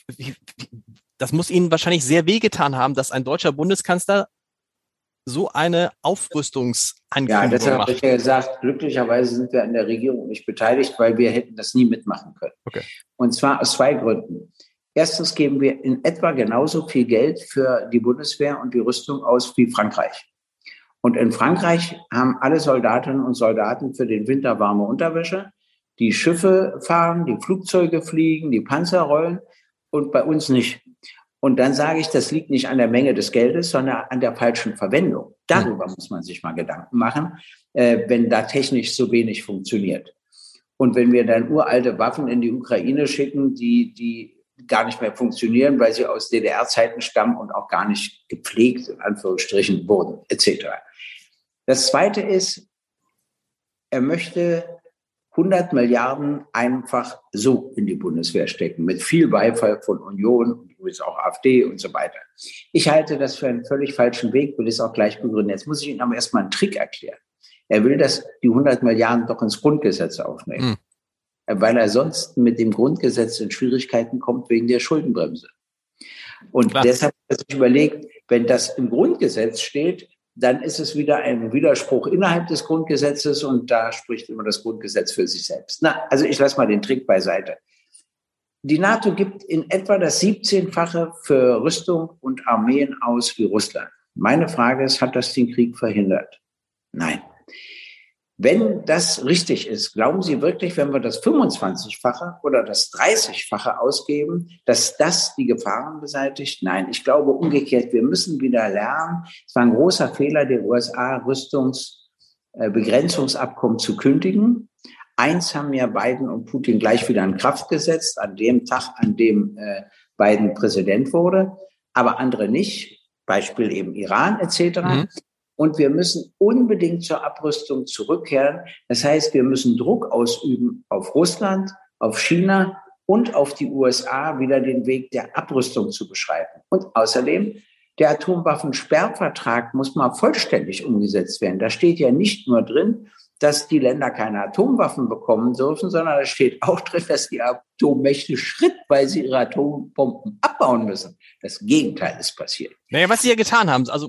das muss Ihnen wahrscheinlich sehr wehgetan haben, dass ein deutscher Bundeskanzler so eine Aufrüstungsankündigung macht. Ja, deshalb habe ich ja gesagt, glücklicherweise sind wir an der Regierung nicht beteiligt, weil wir hätten das nie mitmachen können. Okay. Und zwar aus 2 Gründen. Erstens geben wir in etwa genauso viel Geld für die Bundeswehr und die Rüstung aus wie Frankreich. Und in Frankreich haben alle Soldatinnen und Soldaten für den Winter warme Unterwäsche. Die Schiffe fahren, die Flugzeuge fliegen, die Panzer rollen und bei uns nicht. Und dann sage ich, das liegt nicht an der Menge des Geldes, sondern an der falschen Verwendung. Darüber muss man sich mal Gedanken machen, wenn da technisch so wenig funktioniert. Und wenn wir dann uralte Waffen in die Ukraine schicken, die gar nicht mehr funktionieren, weil sie aus DDR-Zeiten stammen und auch gar nicht gepflegt, in Anführungsstrichen, wurden, etc. Das Zweite ist, er möchte 100 Milliarden einfach so in die Bundeswehr stecken, mit viel Beifall von Union, übrigens auch AfD und so weiter. Ich halte das für einen völlig falschen Weg, will es auch gleich begründen. Jetzt muss ich Ihnen aber erstmal einen Trick erklären. Er will die 100 Milliarden doch ins Grundgesetz aufnehmen, weil er sonst mit dem Grundgesetz in Schwierigkeiten kommt wegen der Schuldenbremse. Und deshalb hat er sich überlegt, wenn das im Grundgesetz steht, dann ist es wieder ein Widerspruch innerhalb des Grundgesetzes und da spricht immer das Grundgesetz für sich selbst. Also ich lasse mal den Trick beiseite. Die NATO gibt in etwa das 17-fache für Rüstung und Armeen aus wie Russland. Meine Frage ist, hat das den Krieg verhindert? Nein. Wenn das richtig ist, glauben Sie wirklich, wenn wir das 25-fache oder das 30-fache ausgeben, dass das die Gefahren beseitigt? Nein, ich glaube umgekehrt. Wir müssen wieder lernen. Es war ein großer Fehler der USA, Rüstungsbegrenzungsabkommen zu kündigen. Eins haben ja Biden und Putin gleich wieder in Kraft gesetzt, an dem Tag, an dem Biden Präsident wurde, aber andere nicht. Beispiel eben Iran etc. Und wir müssen unbedingt zur Abrüstung zurückkehren. Das heißt, wir müssen Druck ausüben auf Russland, auf China und auf die USA wieder den Weg der Abrüstung zu beschreiten. Und außerdem, der Atomwaffensperrvertrag muss mal vollständig umgesetzt werden. Da steht ja nicht nur drin, dass die Länder keine Atomwaffen bekommen dürfen, sondern da steht auch drin, dass die Atommächte schrittweise ihre Atombomben abbauen müssen. Das Gegenteil ist passiert. Naja, was sie ja getan haben, also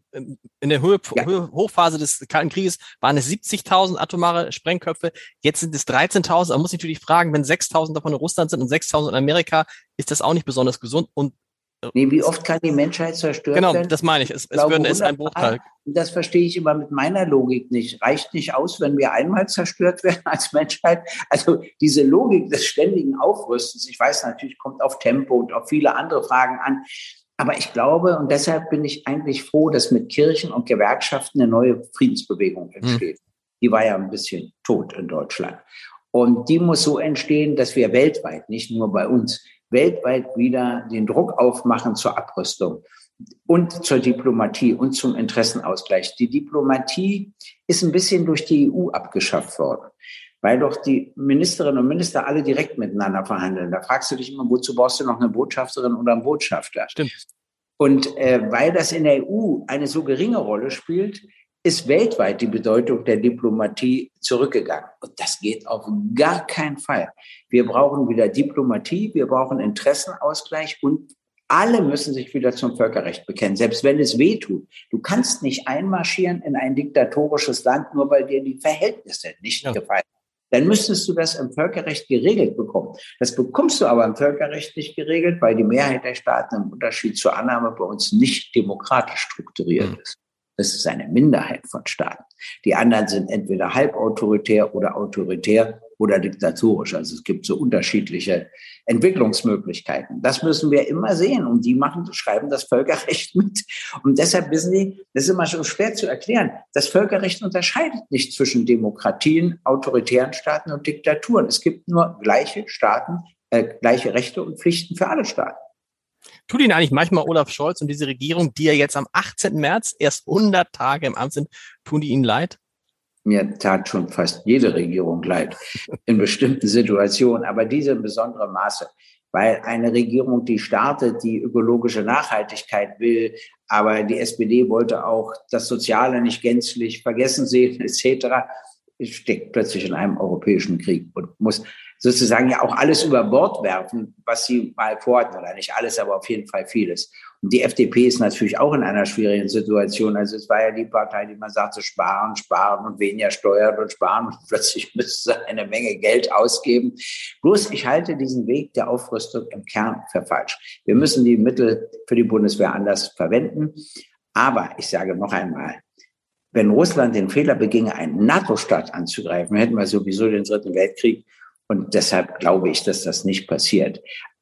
in der Hochphase des Kalten Krieges waren es 70.000 atomare Sprengköpfe, jetzt sind es 13.000. Man muss sich natürlich fragen, wenn 6.000 davon in Russland sind und 6.000 in Amerika, ist das auch nicht besonders gesund. Und nee, wie oft kann die Menschheit zerstört werden? Genau, das meine ich. Es ist ein Bruchteil. Das verstehe ich immer mit meiner Logik nicht. Reicht nicht aus, wenn wir einmal zerstört werden als Menschheit? Also diese Logik des ständigen Aufrüstens, ich weiß natürlich, kommt auf Tempo und auf viele andere Fragen an. Aber ich glaube, und deshalb bin ich eigentlich froh, dass mit Kirchen und Gewerkschaften eine neue Friedensbewegung entsteht. Die war ja ein bisschen tot in Deutschland. Und die muss so entstehen, dass wir weltweit, nicht nur bei uns, weltweit wieder den Druck aufmachen zur Abrüstung und zur Diplomatie und zum Interessenausgleich. Die Diplomatie ist ein bisschen durch die EU abgeschafft worden, weil doch die Ministerinnen und Minister alle direkt miteinander verhandeln. Da fragst du dich immer, wozu brauchst du noch eine Botschafterin oder einen Botschafter? Stimmt. Und weil das in der EU eine so geringe Rolle spielt, ist weltweit die Bedeutung der Diplomatie zurückgegangen. Und das geht auf gar keinen Fall. Wir brauchen wieder Diplomatie, wir brauchen Interessenausgleich und alle müssen sich wieder zum Völkerrecht bekennen, selbst wenn es weh tut. Du kannst nicht einmarschieren in ein diktatorisches Land, nur weil dir die Verhältnisse nicht gefallen. Dann müsstest du das im Völkerrecht geregelt bekommen. Das bekommst du aber im Völkerrecht nicht geregelt, weil die Mehrheit der Staaten im Unterschied zur Annahme bei uns nicht demokratisch strukturiert ist. Das ist eine Minderheit von Staaten. Die anderen sind entweder halbautoritär oder autoritär oder diktatorisch. Also es gibt so unterschiedliche Entwicklungsmöglichkeiten. Das müssen wir immer sehen. Und die schreiben das Völkerrecht mit. Und deshalb wissen die, das ist immer schon schwer zu erklären. Das Völkerrecht unterscheidet nicht zwischen Demokratien, autoritären Staaten und Diktaturen. Es gibt nur gleiche Staaten, gleiche Rechte und Pflichten für alle Staaten. Tut Ihnen eigentlich manchmal Olaf Scholz und diese Regierung, die ja jetzt am 18. März erst 100 Tage im Amt sind, tun die Ihnen leid? Mir tat schon fast jede Regierung leid in bestimmten Situationen, aber diese in besonderem Maße, weil eine Regierung, die startet, die ökologische Nachhaltigkeit will, aber die SPD wollte auch das Soziale nicht gänzlich vergessen sehen, etc., steckt plötzlich in einem europäischen Krieg und muss sozusagen ja auch alles über Bord werfen, was sie mal vorhatten, oder nicht alles, aber auf jeden Fall vieles. Und die FDP ist natürlich auch in einer schwierigen Situation. Also es war ja die Partei, die man sagte, sparen, sparen und weniger steuern und sparen und plötzlich müsste sie eine Menge Geld ausgeben. Bloß ich halte diesen Weg der Aufrüstung im Kern für falsch. Wir müssen die Mittel für die Bundeswehr anders verwenden. Aber ich sage noch einmal, wenn Russland den Fehler beginge, einen NATO-Staat anzugreifen, hätten wir sowieso den Dritten Weltkrieg. Und deshalb glaube ich, dass das nicht passiert.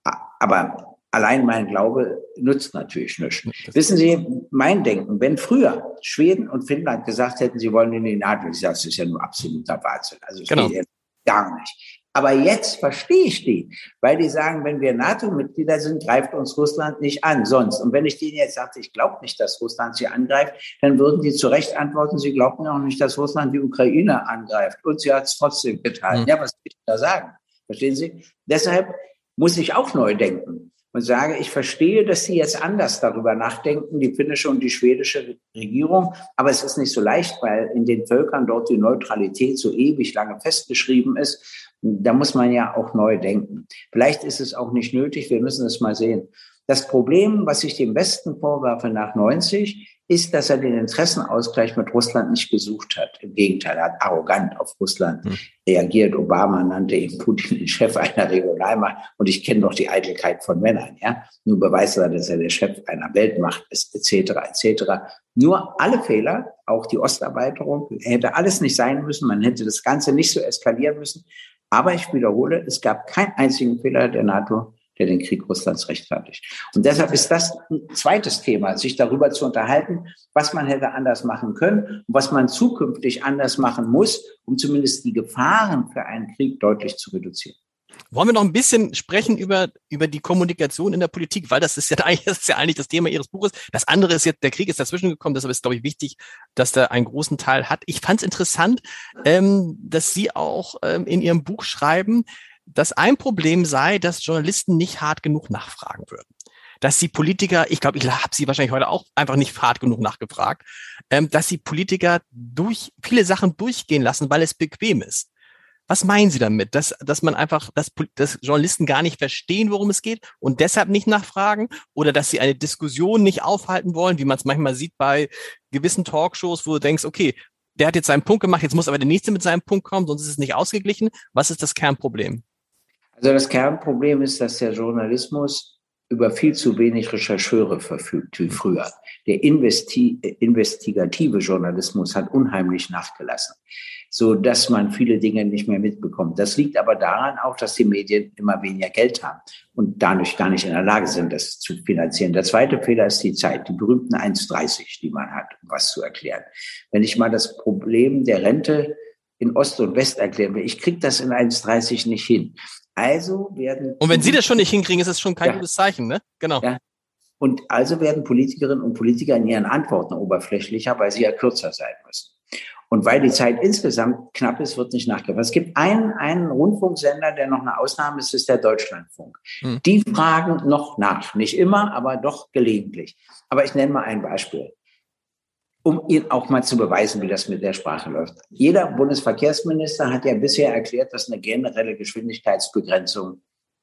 Aber allein mein Glaube nützt natürlich nichts. Wissen Sie, mein Denken, wenn früher Schweden und Finnland gesagt hätten, sie wollen in die NATO, ich sage, das ist ja nur absoluter Wahnsinn. Also es geht jetzt gar nicht. Aber jetzt verstehe ich die, weil die sagen, wenn wir NATO-Mitglieder sind, greift uns Russland nicht an, sonst. Und wenn ich denen jetzt sagte, ich glaube nicht, dass Russland sie angreift, dann würden die zu Recht antworten, sie glauben auch nicht, dass Russland die Ukraine angreift. Und sie hat es trotzdem getan. Ja, was will ich da sagen? Verstehen Sie? Deshalb muss ich auch neu denken und sage, ich verstehe, dass Sie jetzt anders darüber nachdenken, die finnische und die schwedische Regierung. Aber es ist nicht so leicht, weil in den Völkern dort die Neutralität so ewig lange festgeschrieben ist. Da muss man ja auch neu denken. Vielleicht ist es auch nicht nötig, wir müssen es mal sehen. Das Problem, was ich dem Westen vorwerfe nach 90, ist, dass er den Interessenausgleich mit Russland nicht gesucht hat. Im Gegenteil, er hat arrogant auf Russland reagiert. Obama nannte ihn Putin den Chef einer Regionalmacht. Und ich kenne doch die Eitelkeit von Männern. Ja? Nur beweist er, dass er der Chef einer Weltmacht ist, etc., etc. Nur alle Fehler, auch die Osterweiterung, hätte alles nicht sein müssen. Man hätte das Ganze nicht so eskalieren müssen. Aber ich wiederhole, es gab keinen einzigen Fehler der NATO, der den Krieg Russlands rechtfertigt. Und deshalb ist das ein zweites Thema, sich darüber zu unterhalten, was man hätte anders machen können und was man zukünftig anders machen muss, um zumindest die Gefahren für einen Krieg deutlich zu reduzieren. Wollen wir noch ein bisschen sprechen über die Kommunikation in der Politik, weil das ist ja eigentlich das Thema Ihres Buches. Das andere ist jetzt, der Krieg ist dazwischen gekommen, deshalb ist, glaube ich, wichtig, dass der einen großen Teil hat. Ich fand es interessant, dass Sie auch in Ihrem Buch schreiben, dass ein Problem sei, dass Journalisten nicht hart genug nachfragen würden. Dass die Politiker, ich glaube, ich habe sie wahrscheinlich heute auch einfach nicht hart genug nachgefragt, dass die Politiker viele Sachen durchgehen lassen, weil es bequem ist. Was meinen Sie damit? Dass man einfach, dass Journalisten gar nicht verstehen, worum es geht und deshalb nicht nachfragen? Oder dass sie eine Diskussion nicht aufhalten wollen, wie man es manchmal sieht bei gewissen Talkshows, wo du denkst, okay, der hat jetzt seinen Punkt gemacht, jetzt muss aber der Nächste mit seinem Punkt kommen, sonst ist es nicht ausgeglichen. Was ist das Kernproblem? Also das Kernproblem ist, dass der Journalismus über viel zu wenig Rechercheure verfügt wie früher. Der investigative Journalismus hat unheimlich nachgelassen, so dass man viele Dinge nicht mehr mitbekommt. Das liegt aber daran auch, dass die Medien immer weniger Geld haben und dadurch gar nicht in der Lage sind, das zu finanzieren. Der zweite Fehler ist die Zeit, die berühmten 1,30, die man hat, um was zu erklären. Wenn ich mal das Problem der Rente in Ost und West erklären will, ich kriege das in 1,30 nicht hin. Also werden... Und wenn Sie das schon nicht hinkriegen, ist es schon kein gutes Zeichen, ne? Genau. Ja. Und also werden Politikerinnen und Politiker in ihren Antworten oberflächlicher, weil sie ja kürzer sein müssen. Und weil die Zeit insgesamt knapp ist, wird nicht nachgefragt. Es gibt einen Rundfunksender, der noch eine Ausnahme ist, ist der Deutschlandfunk. Die fragen noch nach. Nicht immer, aber doch gelegentlich. Aber ich nenne mal ein Beispiel, um Ihnen auch mal zu beweisen, wie das mit der Sprache läuft. Jeder Bundesverkehrsminister hat ja bisher erklärt, dass eine generelle Geschwindigkeitsbegrenzung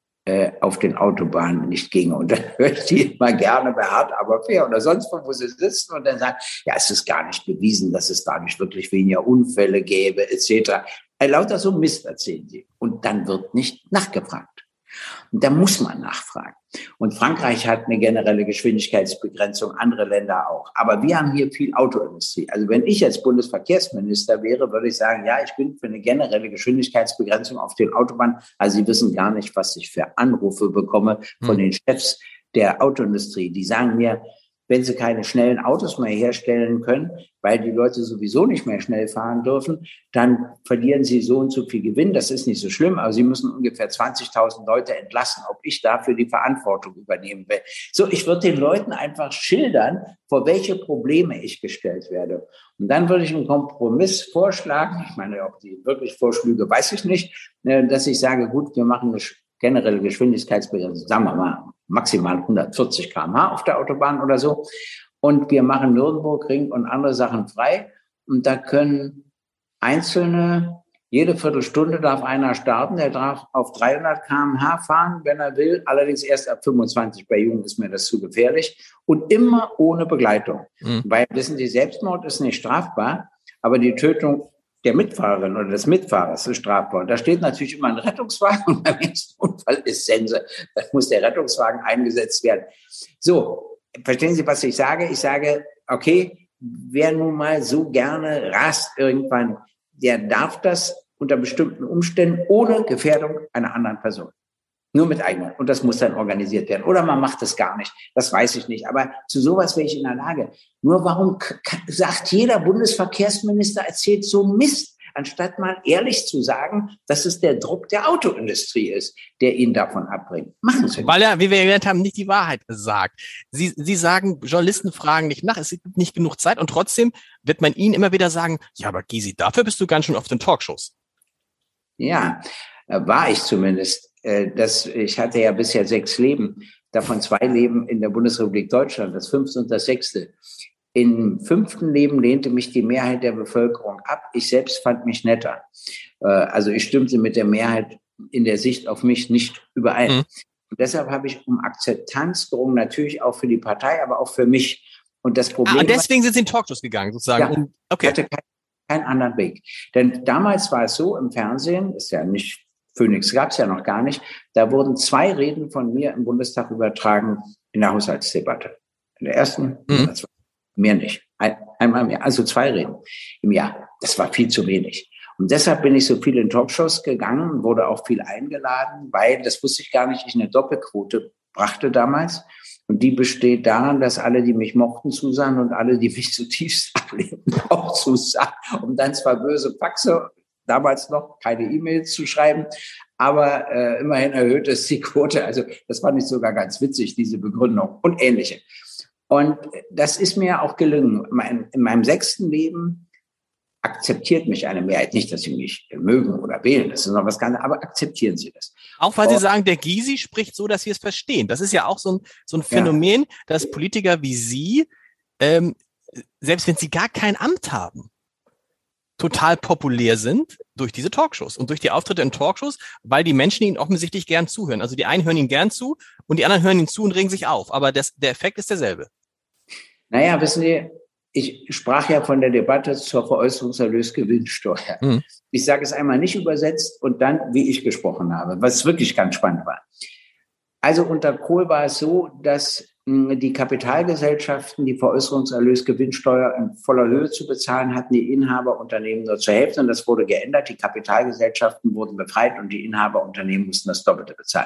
auf den Autobahnen nicht ginge. Und dann höre ich die immer gerne bei Hart aber fair oder sonst wo sie sitzen und dann sagen, ja, es ist gar nicht bewiesen, dass es dadurch wirklich weniger Unfälle gäbe, etc. Lauter so Mist erzählen sie. Und dann wird nicht nachgefragt. Und da muss man nachfragen. Und Frankreich hat eine generelle Geschwindigkeitsbegrenzung, andere Länder auch. Aber wir haben hier viel Autoindustrie. Also wenn ich jetzt Bundesverkehrsminister wäre, würde ich sagen, ja, ich bin für eine generelle Geschwindigkeitsbegrenzung auf den Autobahnen. Also Sie wissen gar nicht, was ich für Anrufe bekomme von den Chefs der Autoindustrie. Die sagen mir, wenn sie keine schnellen Autos mehr herstellen können, weil die Leute sowieso nicht mehr schnell fahren dürfen, dann verlieren sie so und so viel Gewinn. Das ist nicht so schlimm, aber sie müssen ungefähr 20.000 Leute entlassen, ob ich dafür die Verantwortung übernehmen will. So, ich würde den Leuten einfach schildern, vor welche Probleme ich gestellt werde. Und dann würde ich einen Kompromiss vorschlagen. Ich meine, ob die wirklich vorschlüge, weiß ich nicht, dass ich sage, gut, wir machen eine generelle Geschwindigkeitsbegrenzung, sagen wir mal, maximal 140 km/h auf der Autobahn oder so. Und wir machen Nürnbergring und andere Sachen frei. Und da können Einzelne, jede Viertelstunde darf einer starten, der darf auf 300 km/h fahren, wenn er will. Allerdings erst ab 25. Bei Jungen ist mir das zu gefährlich. Und immer ohne Begleitung. Weil, wissen Sie, Selbstmord ist nicht strafbar, aber die Tötung der Mitfahrerin oder des Mitfahrers ist strafbar. Und da steht natürlich immer ein Rettungswagen und beim ersten Unfall ist Sense. Da muss der Rettungswagen eingesetzt werden. So, verstehen Sie, was ich sage? Ich sage, okay, wer nun mal so gerne rast irgendwann, der darf das unter bestimmten Umständen ohne Gefährdung einer anderen Person. Nur mit eigenen. Und das muss dann organisiert werden. Oder man macht das gar nicht. Das weiß ich nicht. Aber zu sowas wäre ich in der Lage. Nur warum sagt jeder Bundesverkehrsminister, erzählt so Mist, anstatt mal ehrlich zu sagen, dass es der Druck der Autoindustrie ist, der ihn davon abbringt. Machen Sie nicht. Weil er, wie wir gelernt haben, nicht die Wahrheit sagt. Sie sagen, Journalisten fragen nicht nach, es gibt nicht genug Zeit und trotzdem wird man ihnen immer wieder sagen, ja, aber Gysi, dafür bist du ganz schön auf den Talkshows. Ja, war ich zumindest. Ich hatte ja bisher 6 Leben, davon 2 Leben in der Bundesrepublik Deutschland, das 5. und das 6. Im 5. Leben lehnte mich die Mehrheit der Bevölkerung ab. Ich selbst fand mich netter. Also ich stimmte mit der Mehrheit in der Sicht auf mich nicht überein. Und deshalb habe ich um Akzeptanz gerungen, natürlich auch für die Partei, aber auch für mich. Und das Problem. Und deswegen sind Sie in Talkshows gegangen, sozusagen. Ja, okay. Ich hatte keinen anderen Weg. Denn damals war es so im Fernsehen, ist ja nicht, Phoenix gab es ja noch gar nicht, da wurden 2 Reden von mir im Bundestag übertragen in der Haushaltsdebatte. In der ersten, mehr nicht. Einmal mehr, also 2 Reden im Jahr. Das war viel zu wenig. Und deshalb bin ich so viel in Talkshows gegangen, wurde auch viel eingeladen, weil, das wusste ich gar nicht, ich eine Doppelquote brachte damals. Und die besteht daran, dass alle, die mich mochten, zusahen und alle, die mich zutiefst ablehnten, auch zusahen. Um dann zwar böse Faxe, damals noch keine E-Mails zu schreiben, aber immerhin erhöht es die Quote. Also das fand ich sogar ganz witzig, diese Begründung und ähnliche. Und das ist mir auch gelungen. In meinem 6. Leben akzeptiert mich eine Mehrheit. Nicht, dass sie mich mögen oder wählen, das ist noch was ganz anderes, aber akzeptieren sie das. Auch weil Sie sagen, der Gysi spricht so, dass Sie es verstehen. Das ist ja auch so ein Phänomen, dass Politiker wie Sie, selbst wenn sie gar kein Amt haben, total populär sind durch diese Talkshows und durch die Auftritte in Talkshows, weil die Menschen ihnen offensichtlich gern zuhören. Also die einen hören ihnen gern zu und die anderen hören ihnen zu und regen sich auf. Aber der Effekt ist derselbe. Naja, wissen Sie, ich sprach ja von der Debatte zur Veräußerungserlösgewinnsteuer. Mhm. Ich sage es einmal nicht übersetzt und dann, wie ich gesprochen habe, was wirklich ganz spannend war. Also unter Kohl war es so, dass die Kapitalgesellschaften die Veräußerungserlösgewinnsteuer in voller Höhe zu bezahlen hatten, die Inhaberunternehmen nur zur Hälfte. Und das wurde geändert. Die Kapitalgesellschaften wurden befreit und die Inhaberunternehmen mussten das Doppelte bezahlen.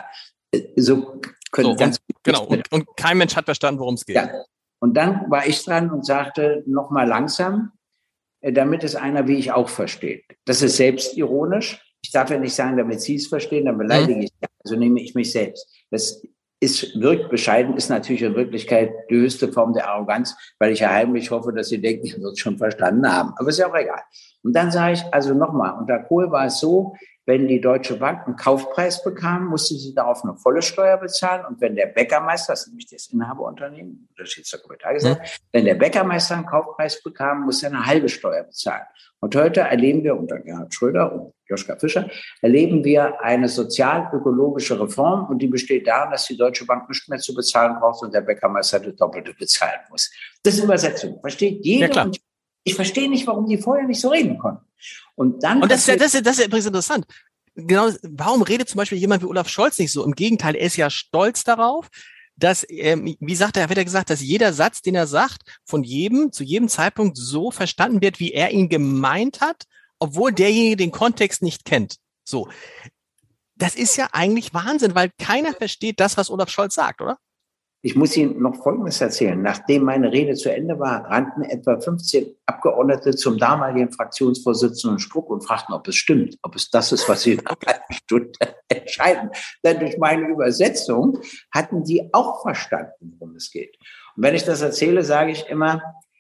So können und kein Mensch hat verstanden, worum es geht. Ja. Und dann war ich dran und sagte, noch mal langsam, damit es einer wie ich auch versteht. Das ist selbstironisch. Ich darf ja nicht sagen, damit Sie es verstehen, dann beleidige ich. Also nehme ich mich selbst. Das wirkt bescheiden, ist natürlich in Wirklichkeit die höchste Form der Arroganz, weil ich ja heimlich hoffe, dass Sie denken, ich würde es schon verstanden haben. Aber ist ja auch egal. Und dann sage ich, also nochmal, unter Kohl war es so, wenn die Deutsche Bank einen Kaufpreis bekam, musste sie darauf eine volle Steuer bezahlen. Und wenn der Bäckermeister, das ist nämlich das Inhaberunternehmen, das steht zur Kapitalgesellschaft, wenn der Bäckermeister einen Kaufpreis bekam, musste er eine halbe Steuer bezahlen. Und heute erleben wir unter Gerhard Schröder und Joschka Fischer, erleben wir eine sozial-ökologische Reform. Und die besteht darin, dass die Deutsche Bank nicht mehr zu bezahlen braucht und der Bäckermeister das Doppelte bezahlen muss. Das ist Übersetzung. Versteht jeder? Ja, und ich verstehe nicht, warum die vorher nicht so reden konnten. Und das ist übrigens interessant. Genau, warum redet zum Beispiel jemand wie Olaf Scholz nicht so? Im Gegenteil, er ist ja stolz darauf, dass, wird er gesagt, dass jeder Satz, den er sagt, von jedem zu jedem Zeitpunkt so verstanden wird, wie er ihn gemeint hat, obwohl derjenige den Kontext nicht kennt. So. Das ist ja eigentlich Wahnsinn, weil keiner versteht das, was Olaf Scholz sagt, oder? Ich muss Ihnen noch Folgendes erzählen. Nachdem meine Rede zu Ende war, rannten etwa 15 Abgeordnete zum damaligen Fraktionsvorsitzenden Struck und fragten, ob es stimmt, ob es das ist, was sie in einer halben Stunde entscheiden. Denn durch meine Übersetzung hatten die auch verstanden, worum es geht. Und wenn ich das erzähle, sage ich immer,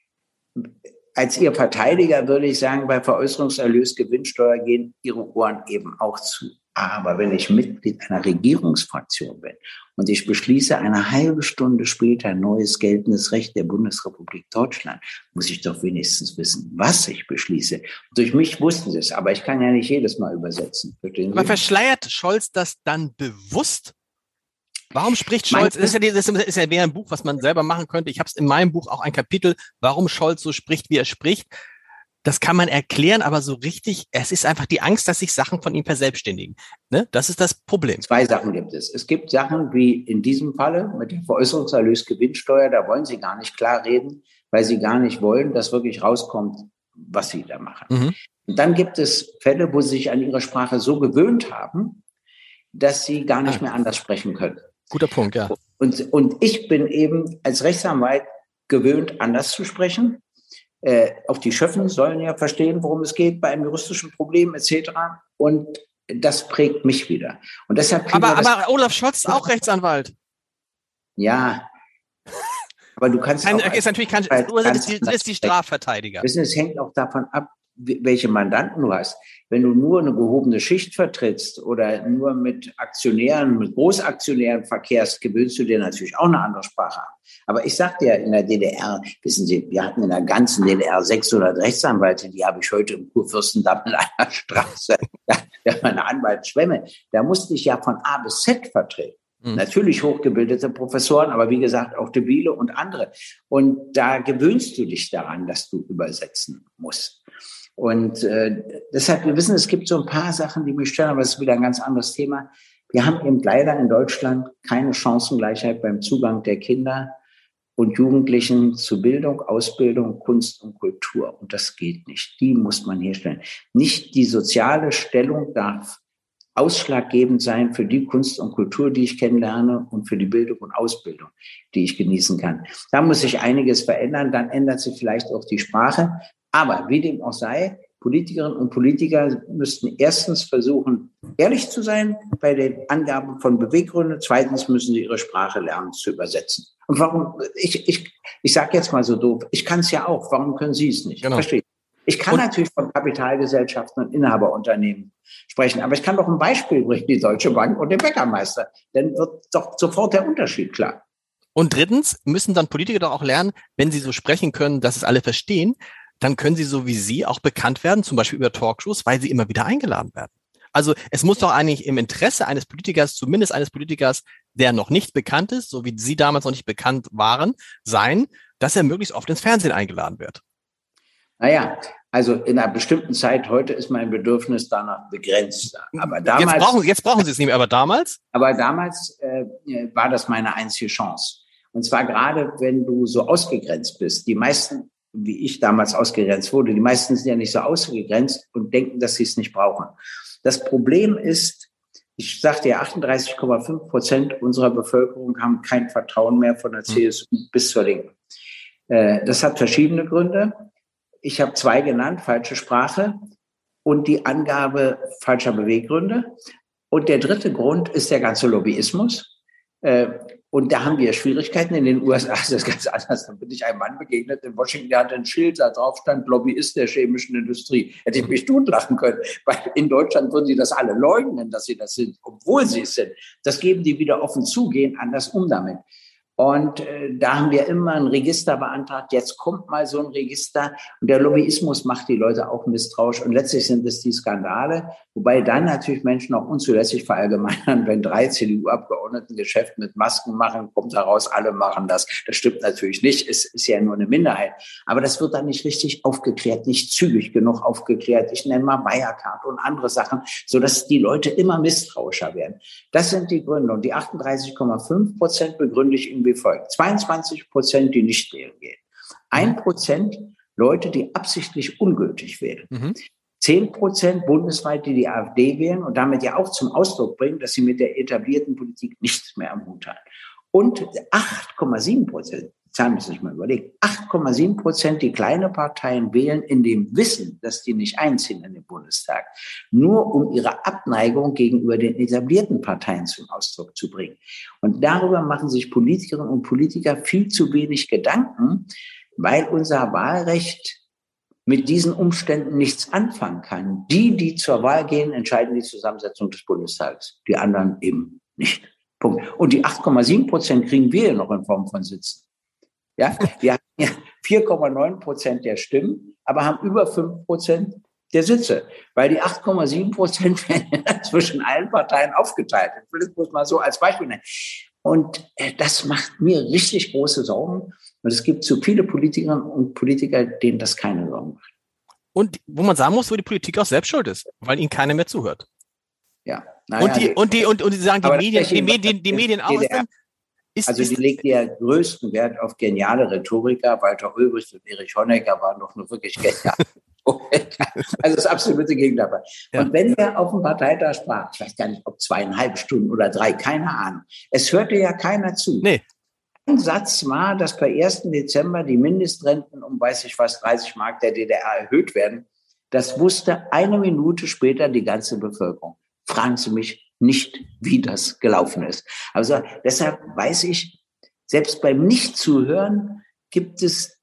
als Ihr Verteidiger würde ich sagen, bei Veräußerungserlösgewinnsteuer gehen Ihre Ohren eben auch zu. Aber wenn ich Mitglied einer Regierungsfraktion bin und ich beschließe eine halbe Stunde später neues geltendes Recht der Bundesrepublik Deutschland, muss ich doch wenigstens wissen, was ich beschließe. Durch mich wussten sie es, aber ich kann ja nicht jedes Mal übersetzen. Aber verschleiert Scholz das dann bewusst? Warum spricht Scholz? Das ist ja ein Buch, was man selber machen könnte. Ich habe es in meinem Buch auch ein Kapitel, warum Scholz so spricht, wie er spricht. Das kann man erklären, aber so richtig, es ist einfach die Angst, dass sich Sachen von ihm verselbstständigen. Ne? Das ist das Problem. Zwei Sachen gibt es. Es gibt Sachen wie in diesem Falle mit der Veräußerungserlösgewinnsteuer, da wollen Sie gar nicht klar reden, weil Sie gar nicht wollen, dass wirklich rauskommt, was Sie da machen. Mhm. Und dann gibt es Fälle, wo Sie sich an Ihre Sprache so gewöhnt haben, dass Sie gar nicht mehr anders sprechen können. Guter Punkt, ja. Und ich bin eben als Rechtsanwalt gewöhnt, anders zu sprechen. Auch die Schöffen sollen ja verstehen, worum es geht bei einem juristischen Problem etc. Und das prägt mich wieder. Und deshalb aber Olaf Scholz ist auch Rechtsanwalt. Ja. Aber du kannst du bist die Strafverteidiger. Wissen, es hängt auch davon ab, welche Mandanten du hast. Wenn du nur eine gehobene Schicht vertrittst oder nur mit Aktionären, mit Großaktionären verkehrst, gewöhnst du dir natürlich auch eine andere Sprache an. Aber ich sagte ja, in der DDR, wissen Sie, wir hatten in der ganzen DDR 600 Rechtsanwälte, die habe ich heute im Kurfürstendamm in einer Straße. Da war eine Anwaltsschwemme. Da musste ich ja von A bis Z vertreten. Natürlich hochgebildete Professoren, aber wie gesagt auch debile und andere. Und da gewöhnst du dich daran, dass du übersetzen musst. Und deshalb, wir wissen, es gibt so ein paar Sachen, die mich stören, aber es ist wieder ein ganz anderes Thema. Wir haben eben leider in Deutschland keine Chancengleichheit beim Zugang der Kinder und Jugendlichen zu Bildung, Ausbildung, Kunst und Kultur. Und das geht nicht. Die muss man herstellen. Nicht die soziale Stellung darf ausschlaggebend sein für die Kunst und Kultur, die ich kennenlerne und für die Bildung und Ausbildung, die ich genießen kann. Da muss sich einiges verändern, dann ändert sich vielleicht auch die Sprache. Aber wie dem auch sei, Politikerinnen und Politiker müssten erstens versuchen, ehrlich zu sein bei den Angaben von Beweggründen. Zweitens müssen sie ihre Sprache lernen zu übersetzen. Und warum, ich sage jetzt mal so doof, ich kann es ja auch, warum können Sie es nicht? Genau. Verstehe. Ich kann natürlich von Kapitalgesellschaften und Inhaberunternehmen sprechen, aber ich kann doch ein Beispiel bringen, die Deutsche Bank und den Bäckermeister. Dann wird doch sofort der Unterschied klar. Und drittens müssen dann Politiker doch auch lernen, wenn sie so sprechen können, dass es alle verstehen, dann können sie so wie Sie auch bekannt werden, zum Beispiel über Talkshows, weil sie immer wieder eingeladen werden. Also es muss doch eigentlich im Interesse eines Politikers, zumindest eines Politikers, der noch nicht bekannt ist, so wie Sie damals noch nicht bekannt waren, sein, dass er möglichst oft ins Fernsehen eingeladen wird. Naja, also in einer bestimmten Zeit, heute ist mein Bedürfnis danach begrenzt. Aber damals, jetzt brauchen Sie es nicht mehr, aber damals? Aber damals war das meine einzige Chance. Und zwar gerade, wenn du so ausgegrenzt bist. Die meisten, wie ich damals ausgegrenzt wurde, die meisten sind ja nicht so ausgegrenzt und denken, dass sie es nicht brauchen. Das Problem ist, ich sagte ja, 38,5% unserer Bevölkerung haben kein Vertrauen mehr von der CSU bis zur Linken. Das hat verschiedene Gründe. Ich habe 2 genannt, falsche Sprache und die Angabe falscher Beweggründe. Und der dritte Grund ist der ganze Lobbyismus. Und da haben wir Schwierigkeiten. In den USA ist das ganz anders. Da bin ich einem Mann begegnet in Washington, der hatte ein Schild, da drauf stand Lobbyist der chemischen Industrie. Hätte ich mich totlachen können, weil in Deutschland würden sie das alle leugnen, dass sie das sind, obwohl sie es sind. Das geben die wieder offen zu, gehen anders um damit. Und da haben wir immer ein Register beantragt. Jetzt kommt mal so ein Register. Und der Lobbyismus macht die Leute auch misstrauisch. Und letztlich sind es die Skandale, wobei dann natürlich Menschen auch unzulässig verallgemeinern, wenn 3 CDU-Abgeordneten Geschäft mit Masken machen, kommt heraus, alle machen das. Das stimmt natürlich nicht. Es ist ja nur eine Minderheit. Aber das wird dann nicht richtig aufgeklärt, nicht zügig genug aufgeklärt. Ich nenne mal Wirecard und andere Sachen, sodass die Leute immer misstrauischer werden. Das sind die Gründe. Und die 38,5% begründe ich in wie folgt. 22%, die nicht wählen gehen. 1% Leute, die absichtlich ungültig wählen. 10% bundesweit, die die AfD wählen und damit ja auch zum Ausdruck bringen, dass sie mit der etablierten Politik nichts mehr am Hut haben. Und 8,7%, Zahlen müssen sich mal überlegen, 8,7%, die kleine Parteien wählen in dem Wissen, dass die nicht einziehen in den Bundestag, nur um ihre Abneigung gegenüber den etablierten Parteien zum Ausdruck zu bringen. Und darüber machen sich Politikerinnen und Politiker viel zu wenig Gedanken, weil unser Wahlrecht mit diesen Umständen nichts anfangen kann. Die zur Wahl gehen, entscheiden die Zusammensetzung des Bundestages. Die anderen eben nicht. Punkt. Und die 8,7% kriegen wir noch in Form von Sitzen. Ja, wir haben ja 4,9% der Stimmen, aber haben über 5% der Sitze, weil die 8,7% werden zwischen allen Parteien aufgeteilt. Ich will das bloß mal so als Beispiel nennen. Und das macht mir richtig große Sorgen. Und es gibt zu viele Politikerinnen und Politiker, denen das keine Sorgen macht. Und wo man sagen muss, wo die Politik auch selbst schuld ist, weil ihnen keiner mehr zuhört. Ja. Naja, und die sagen, die Medien auch. Die legt ja größten Wert auf geniale Rhetoriker. Walter Ulbricht und Erich Honecker waren doch nur wirklich genial. Also das absolute Gegenteil. Ja. Und wenn er auf dem Parteitag sprach, ich weiß gar nicht, ob 2,5 Stunden oder 3, keine Ahnung. Es hörte ja keiner zu. Nee. Ein Satz war, dass per 1. Dezember die Mindestrenten um, 30 Mark der DDR erhöht werden. Das wusste 1 Minute später die ganze Bevölkerung. Fragen Sie mich nicht, wie das gelaufen ist. Also deshalb weiß ich, selbst beim Nichtzuhören gibt es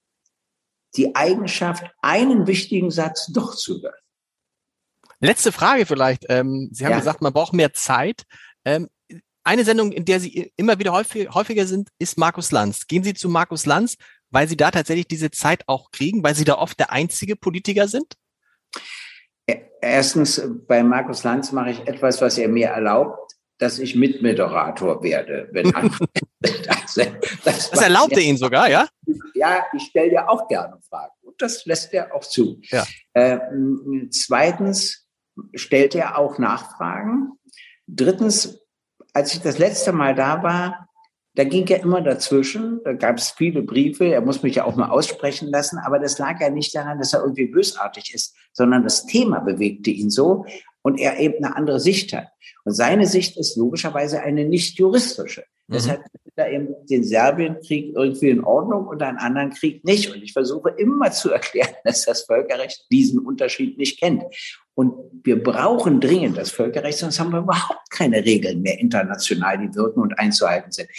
die Eigenschaft, einen wichtigen Satz doch zu hören. Letzte Frage vielleicht. Sie haben gesagt, man braucht mehr Zeit. Eine Sendung, in der Sie immer wieder häufiger sind, ist Markus Lanz. Gehen Sie zu Markus Lanz, weil Sie da tatsächlich diese Zeit auch kriegen, weil Sie da oft der einzige Politiker sind? Erstens, bei Markus Lanz mache ich etwas, was er mir erlaubt, dass ich Mitmoderator werde. Das erlaubt er Ihnen sogar, ja? Ja, ich stelle ja auch gerne Fragen. Und das lässt er auch zu. Ja. Zweitens stellt er auch Nachfragen. Drittens, als ich das letzte Mal da war, da ging er immer dazwischen, da gab es viele Briefe, er muss mich ja auch mal aussprechen lassen, aber das lag ja nicht daran, dass er irgendwie bösartig ist, sondern das Thema bewegte ihn so und er eben eine andere Sicht hat. Und seine Sicht ist logischerweise eine nicht juristische. Deshalb ist da eben den Serbienkrieg irgendwie in Ordnung und einen anderen Krieg nicht. Und ich versuche immer zu erklären, dass das Völkerrecht diesen Unterschied nicht kennt. Und wir brauchen dringend das Völkerrecht, sonst haben wir überhaupt keine Regeln mehr international, die wirken und einzuhalten sind.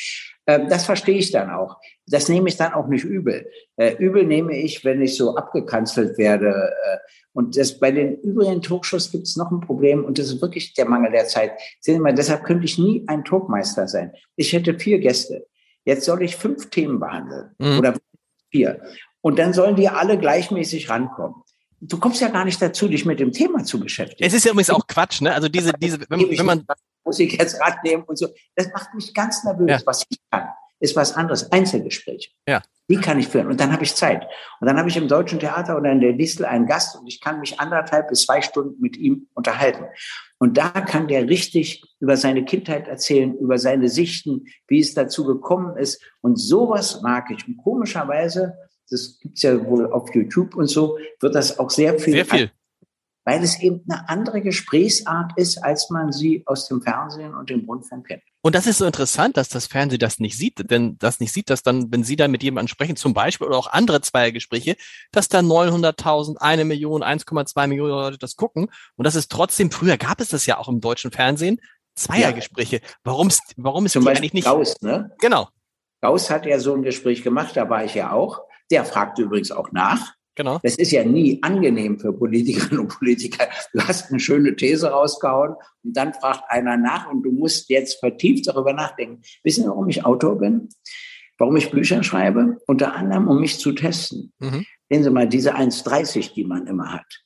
Das verstehe ich dann auch. Das nehme ich dann auch nicht übel. Übel nehme ich, wenn ich so abgekanzelt werde. Und bei den übrigen Talkshows gibt es noch ein Problem und das ist wirklich der Mangel der Zeit. Sehen Sie mal, deshalb könnte ich nie ein Talkmeister sein. Ich hätte 4 Gäste. Jetzt soll ich 5 Themen behandeln oder 4. Und dann sollen die alle gleichmäßig rankommen. Du kommst ja gar nicht dazu, dich mit dem Thema zu beschäftigen. Es ist ja übrigens auch Quatsch, ne? Also wenn man muss ich jetzt rannehmen und so. Das macht mich ganz nervös. Ja. Was ich kann, ist was anderes. Einzelgespräche. Ja. Die kann ich führen. Und dann habe ich Zeit. Und dann habe ich im Deutschen Theater oder in der Distel einen Gast und ich kann mich 1,5 bis 2 Stunden mit ihm unterhalten. Und da kann der richtig über seine Kindheit erzählen, über seine Sichten, wie es dazu gekommen ist. Und sowas mag ich. Und komischerweise, das gibt's ja wohl auf YouTube und so, wird das auch sehr viel. Weil es eben eine andere Gesprächsart ist, als man sie aus dem Fernsehen und dem Rundfunk kennt. Und das ist so interessant, dass das Fernsehen das nicht sieht, denn das nicht sieht, dass dann, wenn Sie da mit jemandem sprechen, zum Beispiel, oder auch andere Zweiergespräche, dass da 900.000, 1 Million, 1,2 Millionen Leute das gucken. Und das ist trotzdem, früher gab es das ja auch im deutschen Fernsehen, Zweiergespräche. Ja. Warum ist zum die Beispiel eigentlich nicht? Gauss, ne? Genau. Gauss hat ja so ein Gespräch gemacht, da war ich ja auch. Der fragte übrigens auch nach. Genau. Das ist ja nie angenehm für Politikerinnen und Politiker. Du hast eine schöne These rausgehauen und dann fragt einer nach und du musst jetzt vertieft darüber nachdenken. Wissen Sie, warum ich Autor bin? Warum ich Bücher schreibe? Unter anderem, um mich zu testen. Sehen Sie mal, diese 1,30, die man immer hat.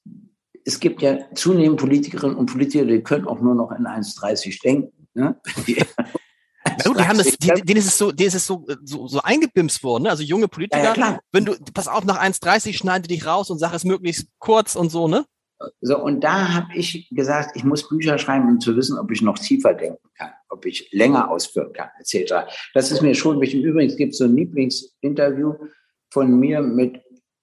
Es gibt ja zunehmend Politikerinnen und Politiker, die können auch nur noch in 1,30 denken. Ne? Ja, die haben denen ist es so eingebimst worden, ne? Also junge Politiker, ja, wenn du, pass auf, nach 1,30 schneide dich raus und sag es möglichst kurz und so, ne? So, und da habe ich gesagt, ich muss Bücher schreiben, um zu wissen, ob ich noch tiefer denken kann, ob ich länger ausführen kann, etc. Das ist mir schon wichtig. Übrigens gibt es so ein Lieblingsinterview von mir mit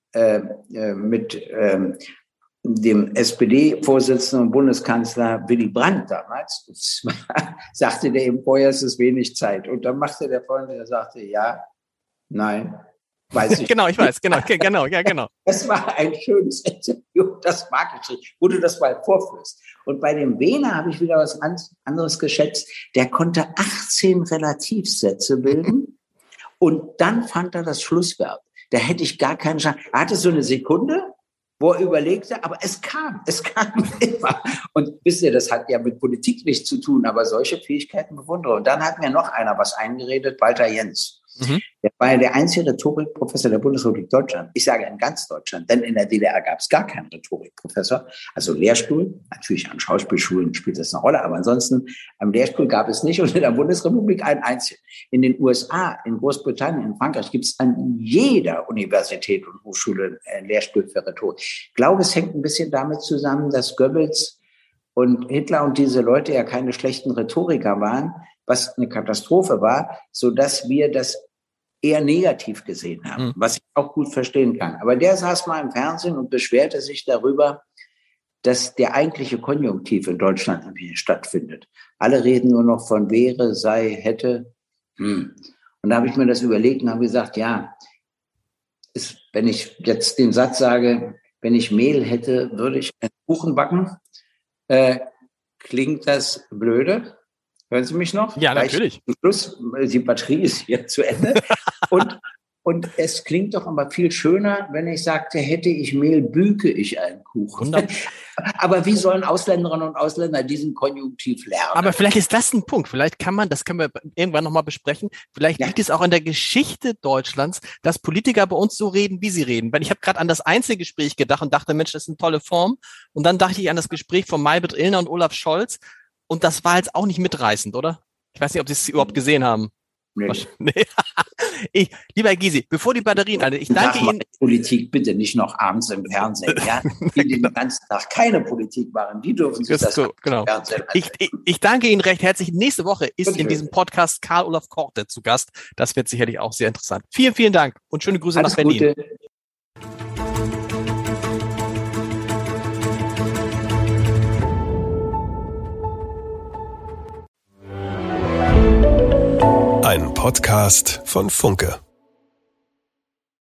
dem SPD-Vorsitzenden und Bundeskanzler Willy Brandt damals. Sagte der ihm vorher, es ist wenig Zeit. Und dann machte der Freund, der sagte, ja, nein, weiß ich. Genau, ich weiß, genau. Das war ein schönes Interview, das mag ich nicht, wo du das mal vorführst. Und bei dem Wehner habe ich wieder was anderes geschätzt. Der konnte 18 Relativsätze bilden und dann fand er das Schlussverb. Da hätte ich gar keinen Chance. Er hatte so eine Sekunde, wo er überlegte, aber es kam immer. Und wisst ihr, das hat ja mit Politik nichts zu tun, aber solche Fähigkeiten bewundere. Und dann hat mir noch einer was eingeredet, Walter Jens. Der war ja der einzige Rhetorikprofessor der Bundesrepublik Deutschland. Ich sage in ganz Deutschland, denn in der DDR gab es gar keinen Rhetorikprofessor. Also Lehrstuhl, natürlich an Schauspielschulen spielt das eine Rolle, aber ansonsten am Lehrstuhl gab es nicht und in der Bundesrepublik einen einzigen. In den USA, in Großbritannien, in Frankreich gibt es an jeder Universität und Hochschule einen Lehrstuhl für Rhetorik. Ich glaube, es hängt ein bisschen damit zusammen, dass Goebbels und Hitler und diese Leute ja keine schlechten Rhetoriker waren, was eine Katastrophe war, so dass wir das eher negativ gesehen haben, was ich auch gut verstehen kann. Aber der saß mal im Fernsehen und beschwerte sich darüber, dass der eigentliche Konjunktiv in Deutschland nicht stattfindet. Alle reden nur noch von wäre, sei, hätte. Und da habe ich mir das überlegt und habe gesagt, ja, wenn ich jetzt den Satz sage, wenn ich Mehl hätte, würde ich einen Kuchen backen. Klingt das blöde? Hören Sie mich noch? Ja, natürlich. Schluss, die Batterie ist hier zu Ende. Und es klingt doch aber viel schöner, wenn ich sagte, hätte ich Mehl, büke ich einen Kuchen. Aber wie sollen Ausländerinnen und Ausländer diesen Konjunktiv lernen? Aber vielleicht ist das ein Punkt. Vielleicht das können wir irgendwann nochmal besprechen. Vielleicht liegt es auch in der Geschichte Deutschlands, dass Politiker bei uns so reden, wie sie reden. Weil ich habe gerade an das Einzelgespräch gedacht und dachte, Mensch, das ist eine tolle Form. Und dann dachte ich an das Gespräch von Maybrit Illner und Olaf Scholz. Und das war jetzt auch nicht mitreißend, oder? Ich weiß nicht, ob Sie es überhaupt gesehen haben. Nee. Lieber Herr Gysi, bevor die Batterien alle, ich danke Ihnen. Politik bitte nicht noch abends im Fernsehen, ja? Die den ganzen Tag keine Politik machen, die dürfen sich das so, genau. Ich danke Ihnen recht herzlich. Nächste Woche ist in diesem Podcast Karl Olaf Korte zu Gast. Das wird sicherlich auch sehr interessant. Vielen, vielen Dank und schöne Grüße nach Berlin. Gute. Ein Podcast von Funke.